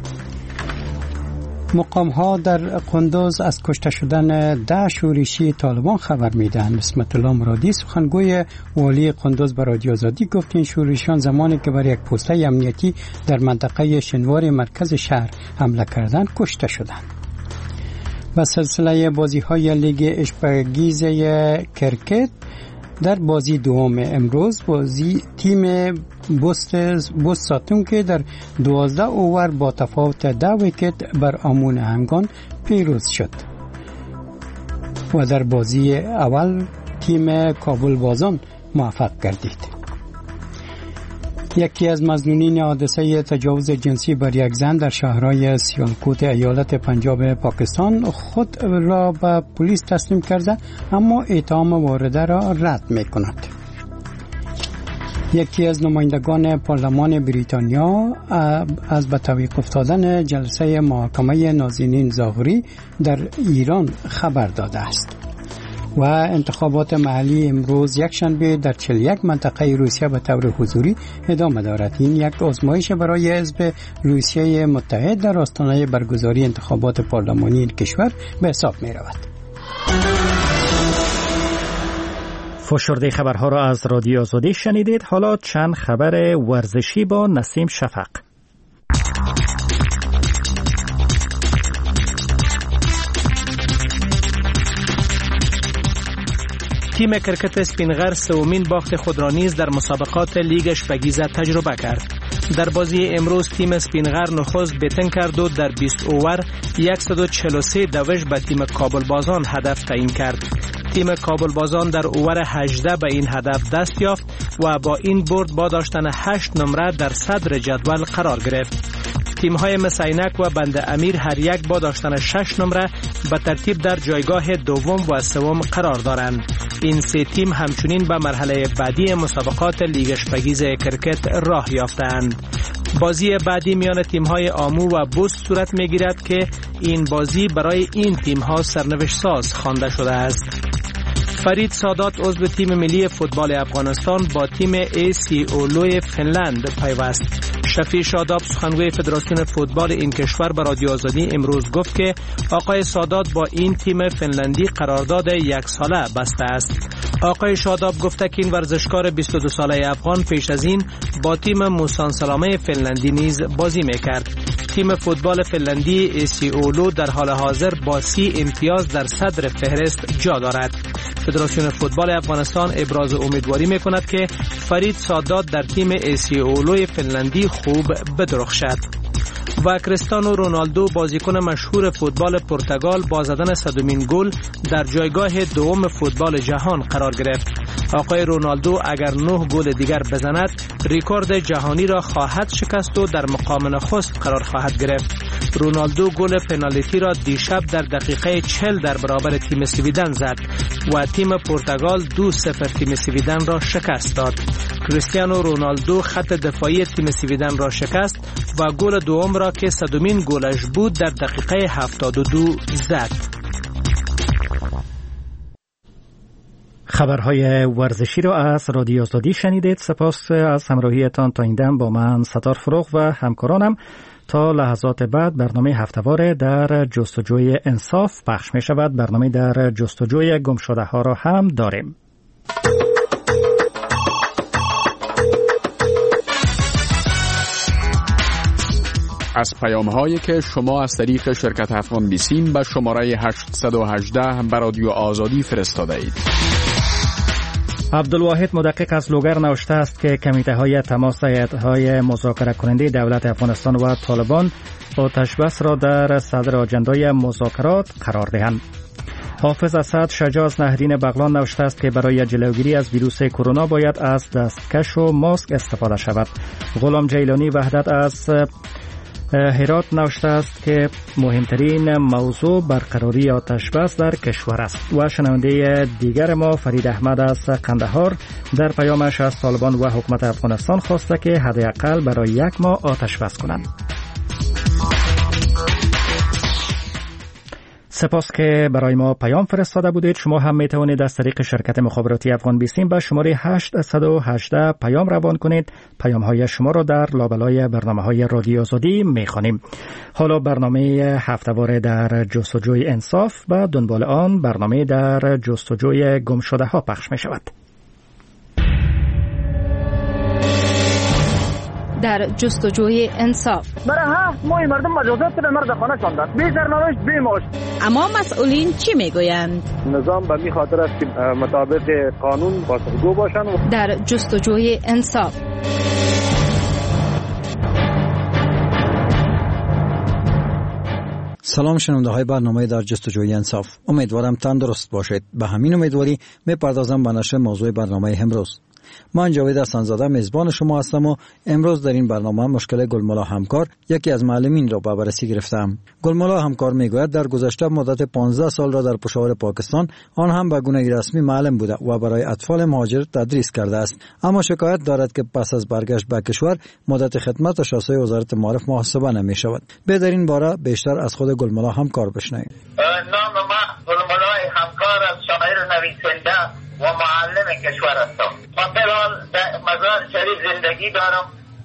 مقام ها در قندوز از کشته شدن 10 شورشی طالبان خبر میدهند. بسمت الله مرادی سخنگوی والی قندوز به رادیو آزادی گفت این شورشیان زمانی که بر یک پوسته امنیتی در منطقه شنوار مرکز شهر حمله کردند کشته شدند. و سلسله بازی های لیگ اشپگیز کرکت در بازی دوم امروز بازی تیم بوست ساتون که در 12 اوور با تفاوت 10 ویکت بر آمون همگان پیروز شد و در بازی اول تیم کابل بازان موفق گردید. یکی از مظنونین حادثه تجاوز جنسی بر یک زن در شهرهای سیالکوت ایالت پنجاب پاکستان خود را به پلیس تسلیم کرده اما اتهام وارده را رد می کند. یکی از نمایندگان پارلمان بریتانیا از به تعویق افتادن جلسه محاکمه نازنین زاغری در ایران خبر داده است. و انتخابات محلی امروز یکشنبه در 41 منطقه روسیه به طور حضوری ادامه دارد. این یک آزمایش برای حزب روسیه متحد در آستانه برگزاری انتخابات پارلمانی این کشور به حساب می رود. فشرده خبرها را از رادیو آزادی شنیدید. حالا چند خبر ورزشی با نسیم شفق. تیم کرکت اسپینغر سومین باخت خود را نیز در مسابقات لیگ اشپگیز تجربه کرد. در بازی امروز تیم اسپینغر نخست بیتن کرد و در 20 اوور 143 دوش به تیم کابل بازان هدف تعیین کرد. تیم کابل بازان در اوور 18 به این هدف دست یافت و با این برد با داشتن 8 نمره در صدر جدول قرار گرفت. تیم‌های مسینک و بند امیر هر یک با داشتن 6 نمره به ترتیب در جایگاه دوم و سوم قرار دارند. این 3 تیم همچنین به مرحله بعدی مسابقات لیگ اشپگیز کرکت راه یافتند. بازی بعدی میان تیم‌های آمو و بوست صورت می‌گیرد که این بازی برای این تیم‌ها سرنوشت ساز خوانده شده است. فرید سادات عضو تیم ملی فوتبال افغانستان با تیم AC اولو فنلند پیوست. شفیع شاداب سخنگوی فدراسیون فوتبال این کشور به رادیو آزادی امروز گفت که آقای سادات با این تیم فنلندی قرارداد 1 ساله بسته است. آقای شاداب گفته که این ورزشکار 22 ساله افغان پیش از این با تیم موسان سلامه فنلندی نیز بازی میکرد. تیم فوتبال فنلندی AC اولو در حال حاضر با 30 امتیاز در صدر فهرست جا دارد. فدراسیون فوتبال افغانستان ابراز امیدواری میکند که فرید سادات در تیم AC اولو فنلندی خوب بدرخشد. و کریستیانو رونالدو بازیکن مشهور فوتبال پرتغال با زدن 100مین گل در جایگاه دوم فوتبال جهان قرار گرفت. آقای رونالدو اگر 9 گل دیگر بزند ریکورد جهانی را خواهد شکست و در مقام نخست قرار خواهد گرفت. رونالدو گل پنالتی را دیشب در دقیقه 40 در برابر تیم سویدن زد و تیم پرتغال 2-0 تیم سویدن را شکست داد. کریستیانو رونالدو خط دفاعی تیم سویدن را شکست و گل دوم را که 100مین گلش بود در دقیقه 72 زد. خبرهای ورزشی را از رادیو آزادی شنیدید. سپاس از همراهیتان تا این دم. با من ستار فروغ و همکارانم تا لحظات بعد برنامه هفته‌وار در جستجوی انصاف پخش می شود. برنامه در جستجوی گم شده ها را هم داریم. از پیام‌هایی که شما از طریق شرکت افغان بیسیم به شماره 818 به رادیو آزادی فرستاده اید. عبدالواحد مدقق از لوگر نوشته است که کمیته های تماس هیئت‌های مذاکره کننده دولت افغانستان و طالبان آتش بس را در صدر آجندای مذاکرات قرار دهند. حافظ اسد شجاع از نهرین بغلان نوشته است که برای جلوگیری از ویروس کرونا باید از دستکش و ماسک استفاده شود. غلام جیلانی وحدت از هرات نوشته است که مهمترین موضوع برقراری آتش بس در کشور است. و شنونده دیگر ما فرید احمد از قندهار در پیامش از طالبان و حکومت افغانستان خواسته که حداقل برای 1 ماه آتش بس کنند. سپاس که برای ما پیام فرستاده بودید. شما هم می توانید از طریق شرکت مخابراتی افغان بیسیم به شماره 818 پیام روان کنید. پیام های شما را در لابلای برنامه های رادیو آزادی می خوانیم. حالا برنامه هفته‌واره در جستجوی انصاف و دنبال آن برنامه در جستجوی گمشده ها پخش می شود. در جستجوی انصاف برای 7 ماه مردم مجازات به مرد خانه شاندند، بی سرنوشت بی معاش. اما مسئولین چی میگویند؟ نظام به می خاطر است که مطابق قانون پاسخگو باشند. در جستجوی انصاف سلام شنونده های برنامه در جستجوی انصاف، امیدوارم تندرست باشید. به همین امیدواری میپردازم به نشر موضوع برنامه امروز. من جاوید حسن‌زاده میزبان شما هستم و امروز در این برنامه مشکل گلملا همکار، یکی از معلمین را به بررسی گرفتم. گلملا همکار میگوید در گذشته مدت 15 سال را در پشاور پاکستان، آن هم به گونه رسمی معلم بوده و برای اطفال مهاجر تدریس کرده است، اما شکایت دارد که پس از برگشت به کشور مدت خدمتش از سوی وزارت معارف محاسبه نمی شود. به در این باره بیشتر از خود گلملا همکار بشنوید. نام ما گلملا همکار از شاعر نویسنده و معلم کشور هستم. من فعلا در مزار شریف زندگی دارم.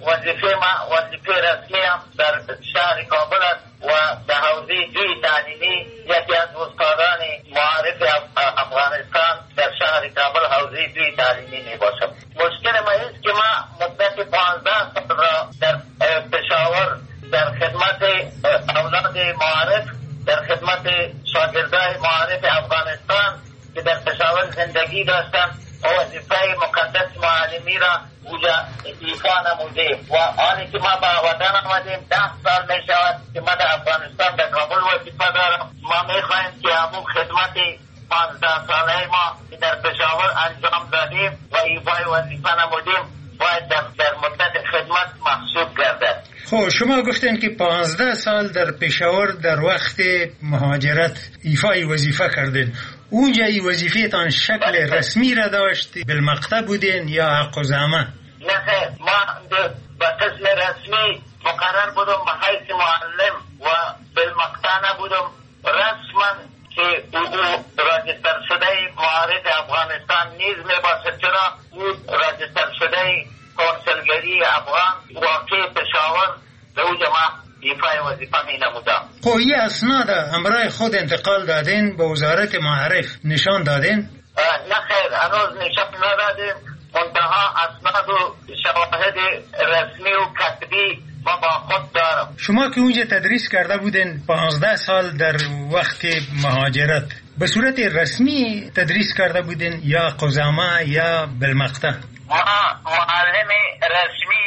وظیفه رسمی هم در شهر کابل است و در حوزه جوی تعلیمی یکی از استادان معارف افغانستان در شهر کابل حوزه جوی تعلیمی می باشم. مشکل ما است که ما مدت 15 سال را در پشاور در خدمت اولاد معارف، در خدمت شاگردای معارف افغانستان که در پشاور زندگی داشتم و وظیفه مقدس معلمی را اونجا ایفا نمودیم و آنی که ما به وطن آمدیم 10 سال می شود که ما در افغانستان در کابل وظیفه دارم. ما می خواهیم که همون خدمت 15 ساله ما که در پشاور انجام دادیم و ایفای وظیفه نمودیم باید در مدت خدمت محسوب گردد. خب شما گفتین که 15 سال در پشاور در وقت مهاجرت ایفای وظیفه کردین. اونجا ای وظیفه‌تان شکل رسمی را داشت؟ بالمقطع بودین یا حق و زعمه؟ نه خیر، ما به قسم رسمی مقرر بودم به حیث معلم و بالمقطع نبودم. رسما که او راجستر شده معارف افغانستان نیز می باشد، چرا او راجستر شده کنسولگری افغان واقع پشاور به او جمع ایفای وظیفه می نمودم. خب این اسناد همراه خود انتقال دادین به وزارت معارف نشان دادین؟ نه خیر، هنوز نشان ندادیم. منتها اسناد و شواهد رسمی و کتبی ما با خود دارم. شما که اونجا تدریس کرده بودین 15 سال در وقت مهاجرت، به صورت رسمی تدریس کرده بودین یا قزامه یا بالمقطع؟ ما معلم رسمی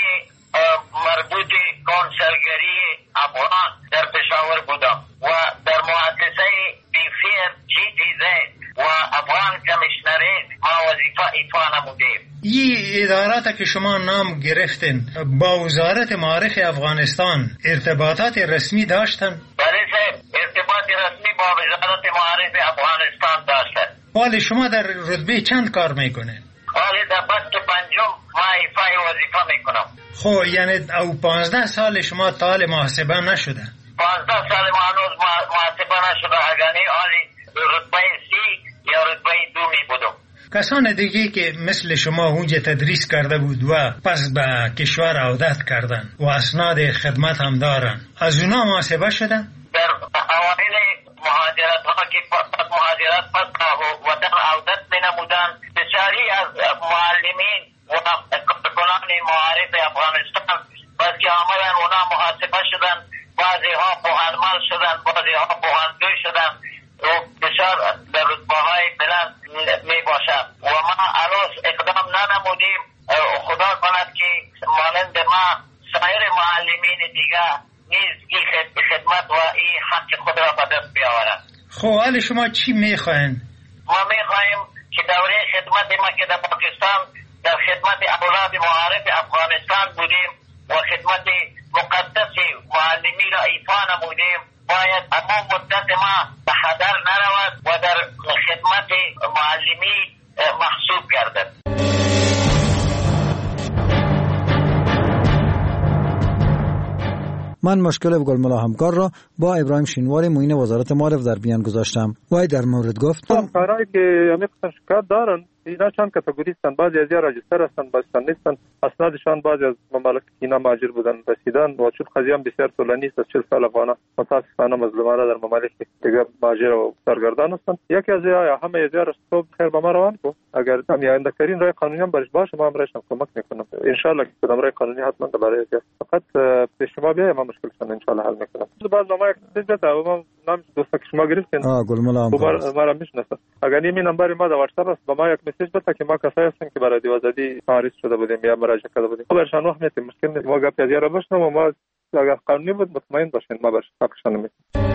مربوط کنسولگری افغان در پشاور بودم و در مؤسسه بیفیر GTZ و افغان کمیشنریت ما وظیفه ایفا نمودیم. این ادارات که شما نام گرفتین با وزارت معارف افغانستان ارتباطات رسمی داشتن؟ بله، ارتباط رسمی با وزارت معارف افغانستان داشتن. ولی شما در رتبه چند کار میکنین؟ ولی در بست پنجم ما ایفای وظیفه میکنم. خب یعنی او 15 سال شما طال محاسبه نشده؟ 15 سال ما هنوز محاسبه نشده، اگرنی آلی رتبه 3 یا رتبه 2 می بودم. کسان دیگه که مثل شما اونجا تدریس کرده بود و پس به کشور عودت کردن و اسناد خدمت هم دارن، از اونا محاسبه شدن؟ در اوایل مهاجرت ها که مهاجرت پس وطن عودت می نمودن، بسیاری از معلمین و کارکنان معارف افغانستان بس که آمدن اونا محاسبه شدن، بعضی ها پوهنمال شدن، بعضی ها پوهنجوی شدن و بسیار در رتبه های بلند می باشد و ما هنوز اقدام ننمودیم. خدا کند که مانند ما سایر معلمین دیگه نیز این خدمت و این حق خود را به دست بیاورند. خب حال شما چی میخواین؟ ما میخواهیم که دوره خدمت ما که در پاکستان در خدمت اولاد معارف افغانستان بودیم و خدمت مقدس معلمی را ایفا نمودیم، باید اما مدت ما به هدر نرود و در خدمت معلمی محسوب گردد. من مشکل گلملا همکار را با ابراهیم شینواری معین وزارت معارف در میان گذاشتم. وای در مورد گفت همکارایی که همین قسم شکایت دارن اینا چند کاتگوری هستن، بعضی از راجستر هستن، بعضی نیستن، اسنادشان بعضی از ممالک اینا مهاجر بودن رسیدن و چون قضیه هم بسیار طولانی است، از 40 سال افغانا متاسفانه مظلومانه در ممالک دیگه مهاجر و سرگردان هستن. یکی از یا همه از را صبح خیر به ما روان کو، اگر هم آینده ترین راه قانونی هم برش باشه ما هم راشم کمک میکنم ان شاء الله که کدام راه قانونی حتما برای فقط به شما بیا ما مشکلشون ان شاء الله حل میکنم. بعد ما یک چیز تا ما نام دوست که شما گرفتین گلملا همکار ما را میشناسه، اگر این نمبر ما در واتساپ است با ما یک مسیج بده که ما کسایی هستیم که برای دیوزدی تعریض شده بودیم یا مراجعه کرده بودیم. خبرشان وقت میتیم مشکل نیست، ما گپ از یارا بشنم و ما اگر قانونی بود مطمئن باشین ما برش حقشان میتیم.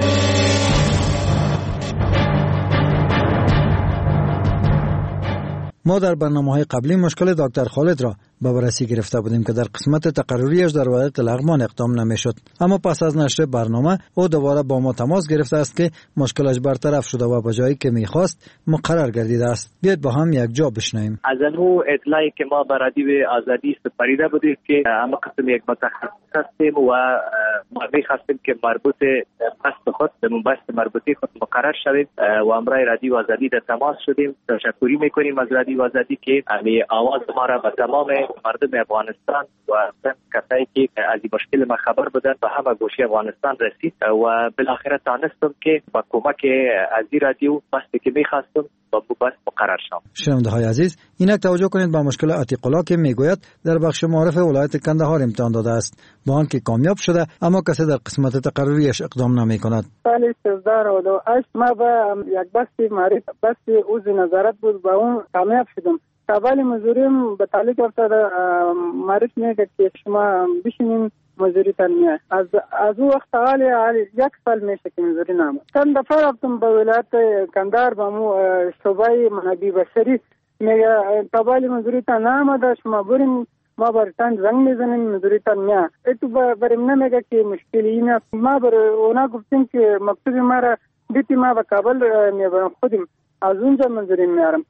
ما در برنامه‌های قبلی مشکل دکتر خالد را به بررسی گرفته بودیم که در قسمت تقرریش در وضعیت لغمان اقدام نمیشد، اما پس از نشر برنامه او دوباره با ما تماس گرفته است که مشکلش برطرف شده و به جایی که میخواست مقرر گردیده است. بیاید با هم یک جا بشنویم. از اون اطلاعی که ما به رادیو آزادی سپریده بودیم که اما قسم یک متخصص هستیم و ما میخواستیم که مربوط بحث خود به بحث مربوطی خود مقرر شویم و امرای رادیو آزادی در تماس شدیم. تشکری میکنیم از رادیو آزادی که امی آواز ما را به تمام مردم افغانستان و کسایی که از این مشکل ما خبر بودن به همه گوشه افغانستان رسید و بالاخره تانستم که با کمک از این رادیو بحثی که میخواستم با بحث مقرر شم. شنونده‌های عزیز، اینک توجه کنید به مشکل عتیق الله که میگوید در بخش معارف ولایت کندهار امتحان داده است، با آنکه کامیاب شده اما کسی در قسمت تقرریش اقدام نمیکند. سال 2008 ما با یک بحث عضو نظارت بود، با اون کامیاب شدم. اول مزوریم به تعلیق افتاده معرف میگه که شما بشینین مزوری تنمیه از او وقت حالی 1 سال میشه که مزوری نامه. چند دفعه رفتم به ولایت کندهار با مو شعبه منابع بشری میگه تبالی مزوری تن نامده شما برین ما برتان زنگ میزنیم مزوری تنمیه. ایتو بریم نمیگه که مشکلی اینه. ما بر اونا گفتیم که مکتوب ما را بیتی ما به کابل میبرم خودیم از اونجا مزوری میارم.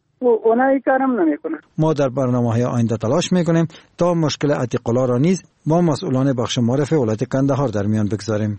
ما در برنامه‌های آینده تلاش میکنیم تا مشکل عتیق الله را نیز با مسئولان بخش معارف ولایت کندهار در میان بگذاریم.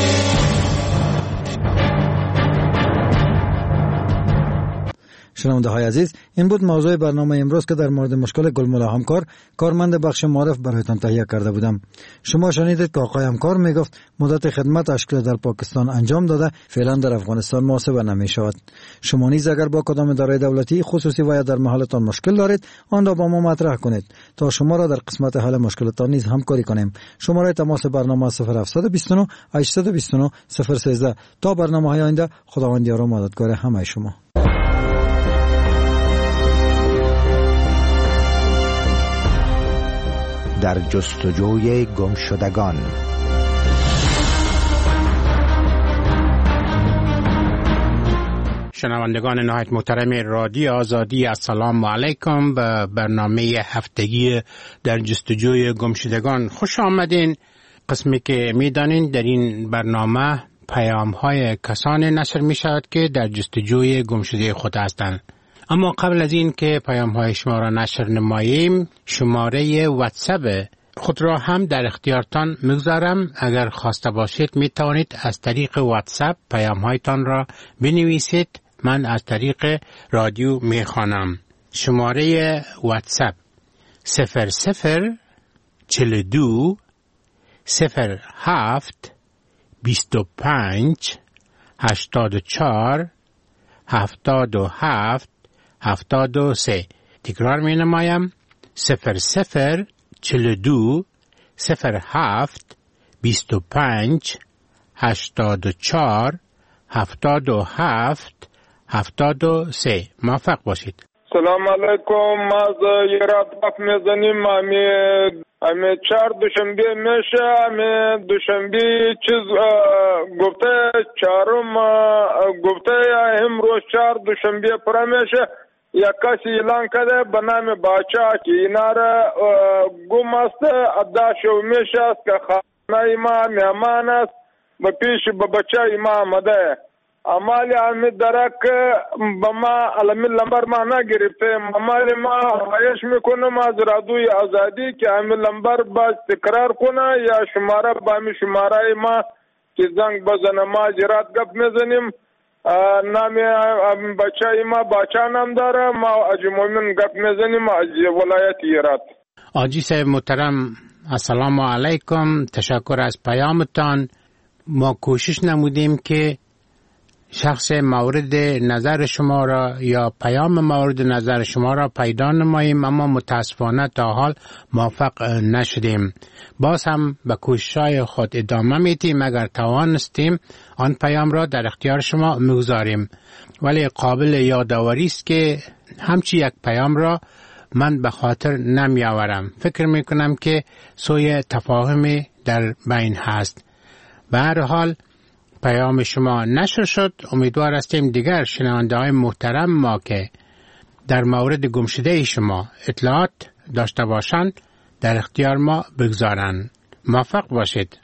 شنونده‌های عزیز، این بود موضوع برنامه امروز که در مورد مشکل گلملا همکار کارمند بخش معارف برایتان تهیه کرده بودم. شما شنیدید که آقای همکار میگفت مدت خدمتش که در پاکستان انجام داده فعلا در افغانستان محاسبه نمیشود. شما نیز اگر با کدام اداره دولتی خصوصی و یا در محلتان مشکل دارید آن را با ما مطرح کنید تا شما را در قسمت حل مشکلتان نیز همکاری کنیم. شماره تماس برنامه 0729 829 013. تا برنامه‌های آینده، خداوند یار و مددگار همه شما. در جستجوی گمشدگان. شنوندگان نهایت محترم رادیو آزادی، السلام علیکم. به برنامه هفتگی در جستجوی گمشدگان خوش آمدین. قسمی که میدانین در این برنامه پیام های کسانی نشر می شود که در جستجوی گمشده خود هستند. اما قبل از این که پیام های شما را نشر نماییم، شماره واتساپ خود را هم در اختیارتان میگذارم. اگر خواسته باشید می توانید از طریق واتساپ پیام هایتان را بنویسید، من از طریق رادیو می خوانم. شماره واتساپ 0042 07 25 84 77 73. تکرار می نمایم 0042 07 25 84 77 73. موفق باشید. سلام علیکم. از ایراد گپ میزنیم. امی 4 دوشنبه میشه. امی دوشنبه چیز گفته چهارم گفته امروز 4 دوشنبه پر میشه. یک کسی اعلان کرده به نام باچا که اینا را گم است ادعا میشه است که خانه ما مهمان است به پیش به بچه ما آمده. امالی امی درک به ما علمی لمبر ما نگرفته. امالی ما خواهش میکنم از رادیوی آزادی که امی لمبر باز تکرار کنه یا شماره با امی شماره ما که زنگ بزنه. ما جرات گپ میزنیم. نامی بچه ما باچا نام داره. ما آجی مومن گپ میزنیم از ولایت ایرات. آجی صاحب محترم السلام علیکم. تشکر از پیامتان. ما کوشش نمودیم که شخص مورد نظر شما را یا پیام مورد نظر شما را پیدا نماییم، اما متاسفانه تا حال موفق نشدیم. باز هم به کوشش‌های خود ادامه میدیم. اگر توانستیم آن پیام را در اختیار شما میگذاریم، ولی قابل یادآوری است که همچی یک پیام را من به خاطر نمیآورم. فکر میکنم که سوء تفاهمی در بین هست. به هر حال پیام شما نشر شد. امیدوار هستیم دیگر شنونده های محترم ما که در مورد گمشده شما اطلاعات داشته باشند در اختیار ما بگذارند. موفق باشید.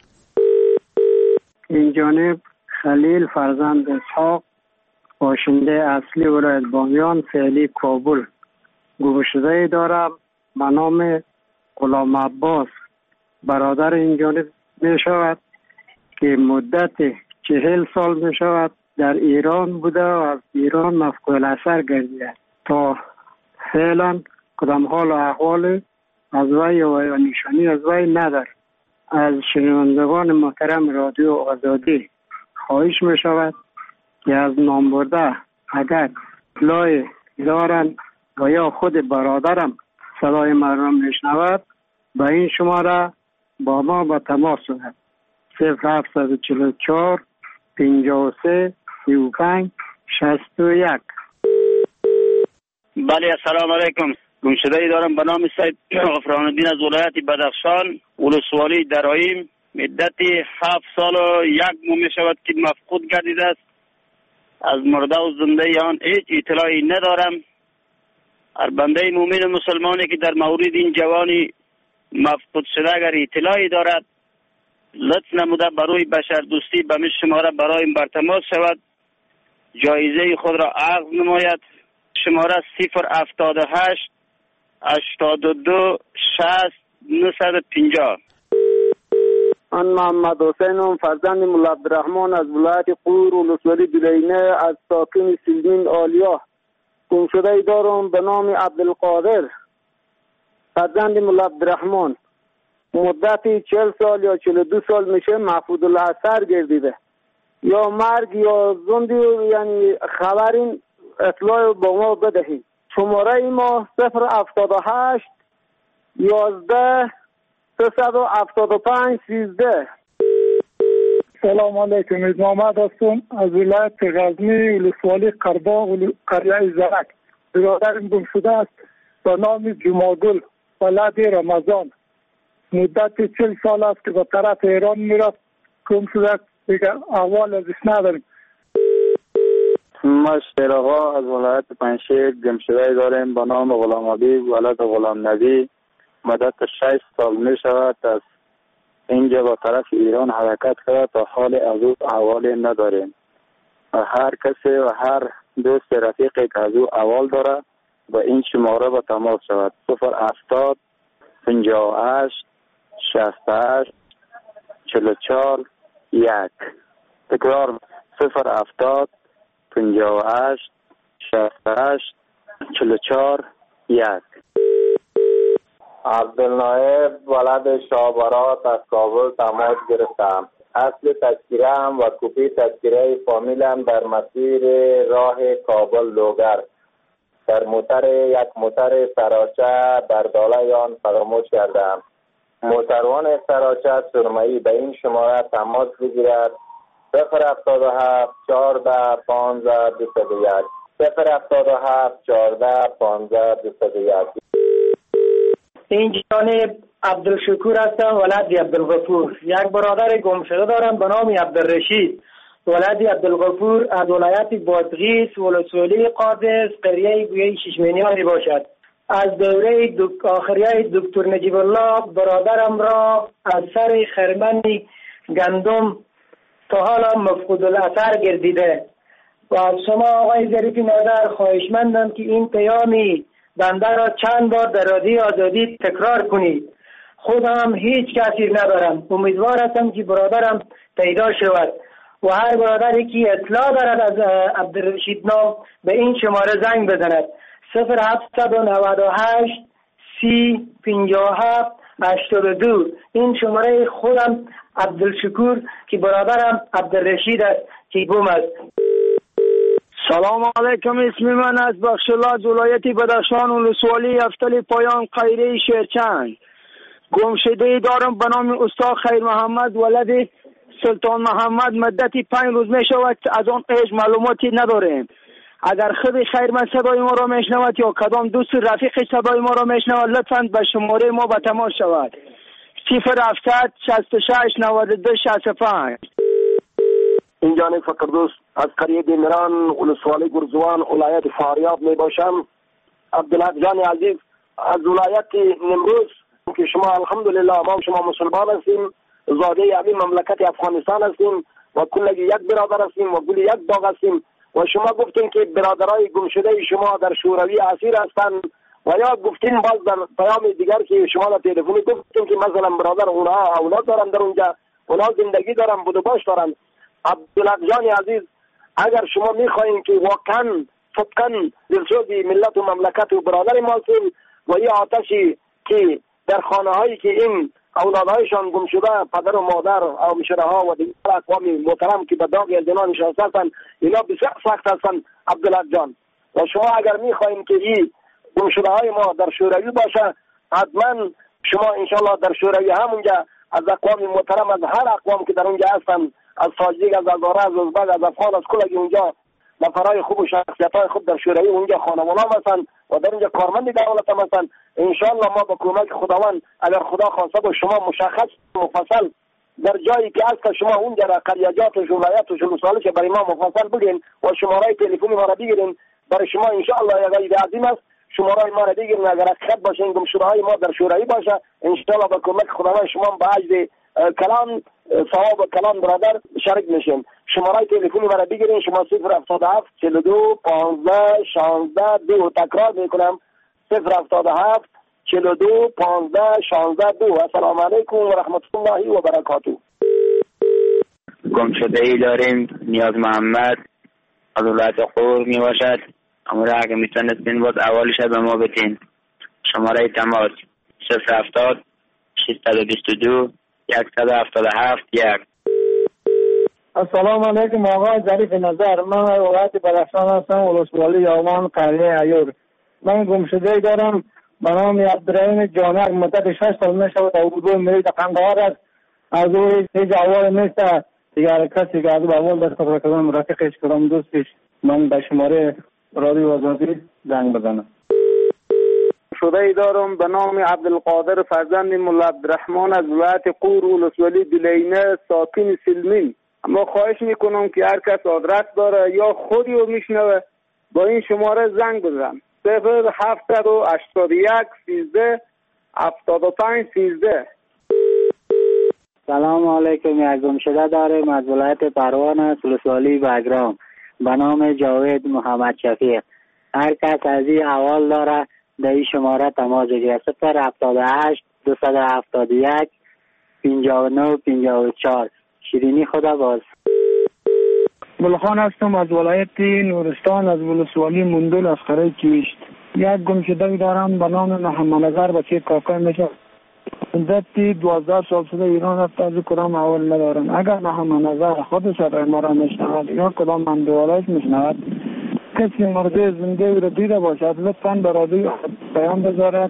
این جانب خلیل فرزند اسحاق، باشنده اصلی ولایت بامیان، فعلی کابل، گمشده دارم به نام غلام عباس. برادر این جانب می شود که مدت 40 سال می شود در ایران بوده و از ایران مفقود اثر گردیده. تا فعلا کدام حال و احوال از وی و نشانی از وی ندار. از شنوندگان محترم رادیو آزادی خواهش می شود که از نام برده اگر اطلاع دارن و یا خود برادرم صدای من را می شنود به این شماره با ما به تماس شود. 0744 53 35 61. بله السلام علیکم. گمشده دارم به نام سید غفران الدین از ولایت بدخشان، ولسوالی درایم. مدت 7 سال و 1 ماه می شود که مفقود گردیده است. از مرده و زنده آن هیچ اطلاعی ندارم. هر بنده مومن مسلمانی که در مورد این جوانی مفقود شده اگر اطلاعی دارد لطف نموده برای بشر دوستی به شماره برای برتماس شود، جایزه خود را عرض نماید. شماره 078 82 60 950. من محمد حسینم، فرزند مولا عبدالرحمن از ولایت قور ولسوالی دلینه، از ساکن سلمین آلیا. گمشده دارم به نام عبدالقادر، فرزند مولا عبدالرحمن. مدتی 40 سال یا 42 سال میشه محفوظ الاثر گردیده. یا مرگ یا زندی، یعنی خبرین اطلاع با ما بدهید. شماره ما 078 11 375 13. سلام علیکم. محمد هستم از ولایت غزنی، ولسوالی قرباغ، قریه زرک. برادرم گم شده است به نام جمعگل ولد رمضان. مدت 40 سال است که به طرف ایران میرفت. گم شده است. دیگر احوال ازش نداریم. ما شیراغا از ولایت پنشیر گمشده داریم به نام غلام حبیب ولد غلام نبی. مدت 6 سال می شود از اینجا به طرف ایران حرکت کرده. تا حال از او احوالی نداریم. هر کسی و هر دوست رفیقی که از او احوال داره با این شماره به تماس شود. 070 58 68 44 1. تکرار 070 58 68 44 1. عبدالنایب ولد شابرات از کابل تماس گرفتم. اصل تذکره‌ام و کپی تذکره فامیلم در مسیر راه کابل لوگر در یک موتر سراچه در داله آن فراموش کردم. موتروان سراچه سرمایی به این شماره تماس بگیرد 077 14 15 201 077 14 15 201. این جانب عبدالشکور هستم ولد عبدالغفور. یک برادر گم شده دارم به نام عبدالرشید ولد عبدالغفور از ولایت بادغیس ولسوالی قادس قریه گویه ششمینیانی باشد. از دوره آخریه دکتر نجیب الله برادرم را از سر خرمنی گندم تا حالا مفقود الاثر گردیده و از شما آقای ظریف نظر خواهشمندم که این پیامی بنده را چند بار در رادیو آزادی تکرار کنید. خودم هیچ کسی ندارم. امیدوار هستم که برادرم پیدا شود و هر برادری که اطلاع دارد از عبدالرشید نام به این شماره زنگ بزند 0798 30 57 82. این شماره خودم عبدالشکور که برادرم عبدالرشید است که گم است. سلام علیکم. اسم من از بخشالله ولایت بدخشان ولسوالی افتل پایان قیره شیرچند. گمشده دارم به نام استاد خیر محمد ولد سلطان محمد. مدتی 5 روز می شود از آن ایش معلوماتی نداریم. اگر خود خیرمند صدای ما را میشنود یا کدام دوست رفیق صدای ما را میشنود لطفاً به شماره ما به تماس شود 0700 66 92 65. این جانب فقردوست از قریه دیمران ولسوالی گرزوان ولایت فاریاب می باشم. عبدالحق جان عزیز از ولایت نمروز که شما الحمدلله ما شما مسلمان هستیم، زاده همین مملکت افغانستان هستیم و کلگی یک برادر هستیم و کلی یک باغ هستیم و شما گفتین که برادرای گمشده شما در شوروی اسیر هستند و یا گفتین باز در پیام دیگر که شما در تلفنی گفتین که مثلا برادر اونها اولاد دارن در اونجا، اونها زندگی دارن، بود و باش دارن. عبدالحق جان عزیز اگر شما میخواین که واقعا صدقا دلسوز ملت و مملکت و برادر ما هستیم و یه آتشی که در خانه هایی که این اولادهایشان گم شده پدر و مادر او مشره ها و دیگر اقوام محترم که به داغ الجنا نشسته هستند اینا بسیار سخت هستند عبدالحق جان و شما اگر میخواین که این گم شده های ما در شوروی باشه حتما شما انشالله در شوروی همونجا از اقوام محترم از هر اقوام که در اونجا هستند از تاجیک از هزاره از ازبک از افغان از کلگی اونجا نفرای خوب و شخصیت های خوب در شوروی اونجا خانوانا هستند و در اونجا کارمند دولت هم هستند. انشاءالله ما با کمک خداوند اگر خدا خواسته با شما مشخص مفصل در جایی که هست که شما اونجا را قریجات و ولایت و ولسوالی که برای ما مفصل بگین و شماره تلفنی ما را بگیرین برای شما انشاءالله یک عید عظیم است. شماره ما را بگیرین اگر حقیقت باشه این گمشده های ما در شوروی باشه انشاءالله با کمک خداوند شما به عجز کلام ثواب کلام برادر شرک میشین. شماره تلفنی مرا بگیرین شما 077 42 15 16 2. تکرار میکنم 077 42 15 16 2. السلام علیکم و رحمت الله و برکاته. گمشده ای داریم نیاز محمد از ولایت خور می باشد. اما را اگه میتونستین باز اولش به ما بتین. شماره تماس 070 622 177 1. السلام علیکم آقای ظریف نظر. من ولایت بدخشان هستم ولسوالی یامان قریه ایور. من گمشده دارم به نام عبدالرحیم جانک. مدت 6 سال میشود اردو میرید قندهار است. از او هیچ اول نیست دیگر کسی که از اول دست خبر کردم رفیقش کردم دوستش. من به شماره رادیو آزادی زنگ بزنم. شده ای دارم به نام عبدالقادر فرزند مولا عبدالرحمن از ولایت قور ولسوالی دلینه ساکن سلمین. اما خواهش میکنم که هر کس آدرس داره یا خودی رو میشنوه با این شماره زنگ بزن 0781 13 75 13. سلام علیکم. یک گمشده داریم از ولایت پروان است ولسوالی بگرام به نام جاوید محمد شفیق. هر کس از این احوال داره در این شماره تماس بگیره 078 271 59 54. شیرینی خدا باز. گلخان هستم از ولایت نورستان از ولسوالی مندل از قریه کیشت. یک گمشده دارم به نام محمد نظر بچه کاکا میشه. مدتی 12 سال شده ایران رفت از کدام اول ندارم. اگر محمد نظر خودش را ما را میشنود یا کدام من دوالایش میشنود کسی مرده زنده او را دیده باشد لطفاً به رادیو پیام بذارد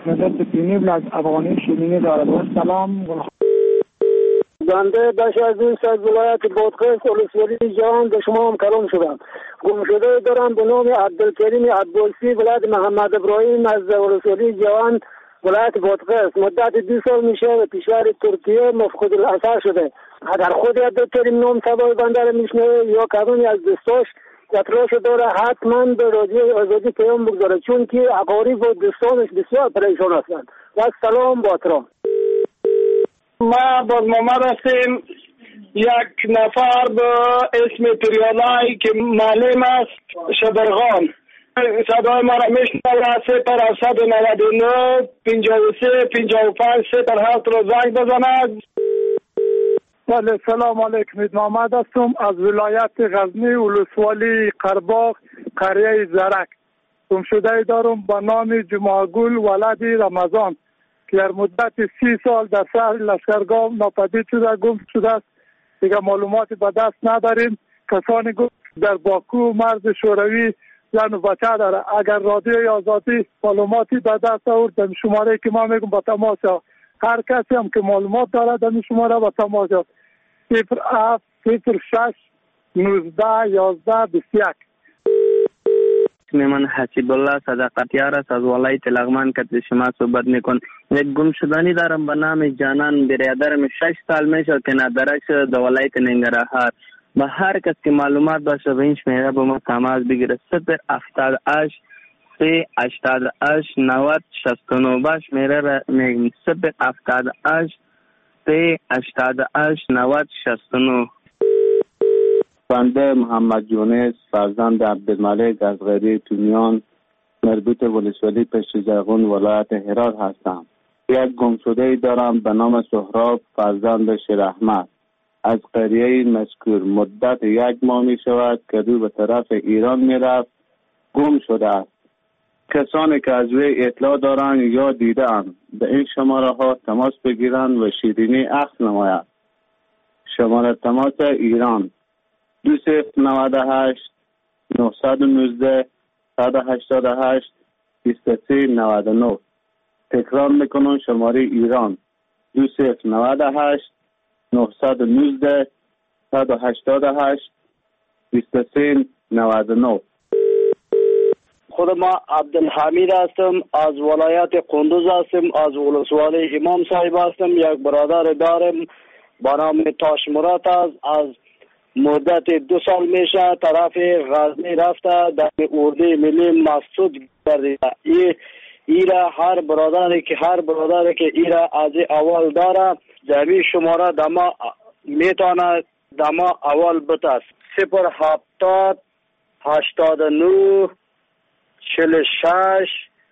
نظر پینیبل از افغانی شیرینی دارد. و سلام. بنده بخش عزیز از ولایت بادغیس ولسوالی جوان به شما هم کرم شدم. گمشده دارم به نام عبدالکریم عبدالسی ولایت محمد ابراهیم از ولسوالی جوان ولایت بادغیس. مدت 2 سال میشه و کشور ترکیه مفقود الاثر شده. اگر خود عبدالکریم نام صدای بنده را میشنوه یا کدومی از دوستاش اطلاعش داره حتما به رادیو آزادی پیام بگذاره، چون که اقارب و دوستانش بسیار پریشان هستند. و سلام با احترام. ما باز محمد هستیم. یک نفر به اسم پریالای که معلم است شبرغان صدای ما را میشنوه 0799 53 55 07 را زنگ بزند. بله سلام علیکم. محمد هستم از ولایت غزنی ولسوالی قرباغ قریه زرک. گمشده دارم به نام جمعه‌گل ولد رمضان که در مدت 30 سال در شهر لشکرگاه ناپدید شده گم شده است. دیگه معلوماتی به دست نداریم. کسانی گفت در باکو مرز شوروی زن و بچه داره. اگر رادیوی آزادی معلوماتی به دست آورد در شماره که ما میگم با تماس ها، هر کسی هم که معلومات داره در شماره با تماس ها 07 06 19 11 21. من حسیب الله صداقتیار است از ولایت لغمان که شما صحبت میکن. یک گم شدنی دارم به نام جانان برادرم 6 سال میشه که ندرک شده در ولایت ننگرهار. به هر کس که معلومات باشه به این شمیره به ما تماس بگیره. 078 388 90 69 باش میره را میگم 078 388 90 69. بنده محمد یونس فرزند عبدالملک از غریه تونیان مربوط ولسوالی پشتیزرغون ولایت هرات هستم. یک گمشده دارم به نام سهراب فرزند شیر احمد از قریه مذکور. مدت 1 ماه می شود که رو به طرف ایران می رفت گم شده است. کسانی که از وی اطلاع دارند یا دیدند به این شماره ها تماس بگیرند و شیرینی اخذ نماید. شماره تماس ایران 2098 919 188 2399. تکرار میکنم شماره ایران 2098 919 188 2399. خود ما عبدالحمید هستم از ولایت قندوز هستم از ولسوالی امام صاحب هستم. یک برادر دارم با نام تاش مراد است. از مدت 2 سال میشه طرف غزنی رفته در اردوی ملی مسعود گردیده. ایرا هر برادری که ایرا از اول داره زمین شماره دما میتونه دما اول بتاست 070 89 46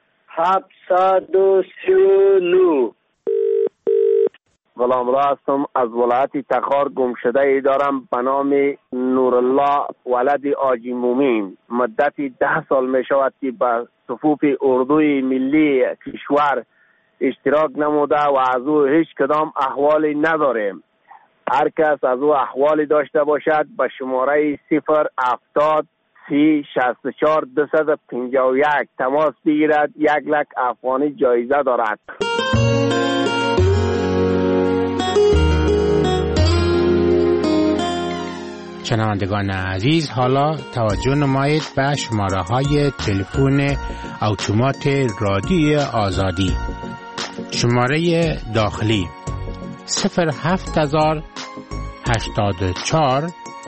739. غلام را هستم از ولایت تخار. گمشده ای دارم به نام نورالله ولد آجی مومین. مدت 10 سال می شود که به صفوف اردوی ملی کشور اشتراک نموده و از او هیچ کدام احوالی نداریم. هر کس از او احوالی داشته باشد به شماره 070 364 251 تماس بگیرد. 1 لک افغانی جایزه دارد. شنوندگان عزیز، حالا توجه نمایید به شماره های تلفن اتومات رادیو آزادی. شماره داخلی 07000 84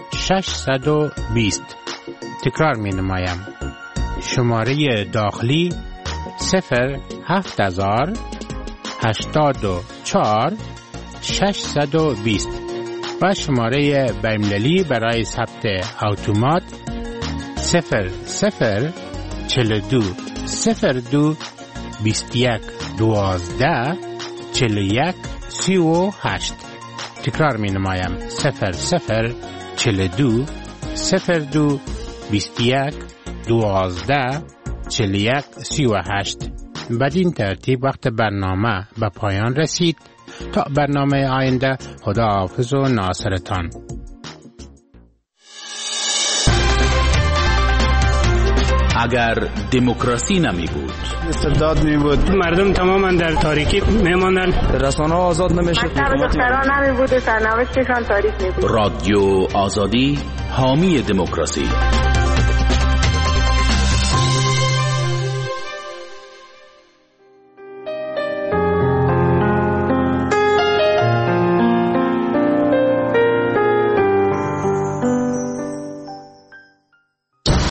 620. تکرار می نمایم. شماره داخلی 07000 84 620 و شماره بین‌المللی برای ثبت اتومات 0042 02 21 12 41 38. تکرار می نمایم 0042 02 21 12 41 38. بدین ترتیب وقت برنامه به پایان رسید. تا برنامه آینده، خداحافظ و ناصرتان. اگر دموکراسی نمی بود، استبداد می بود، مردم تماما در تاریکی می ماندن، رسانه آزاد نمیشد، مکتب دختران نمی بود و سرنوشتشان تاریک می بود. رادیو آزادی حامی دموکراسی.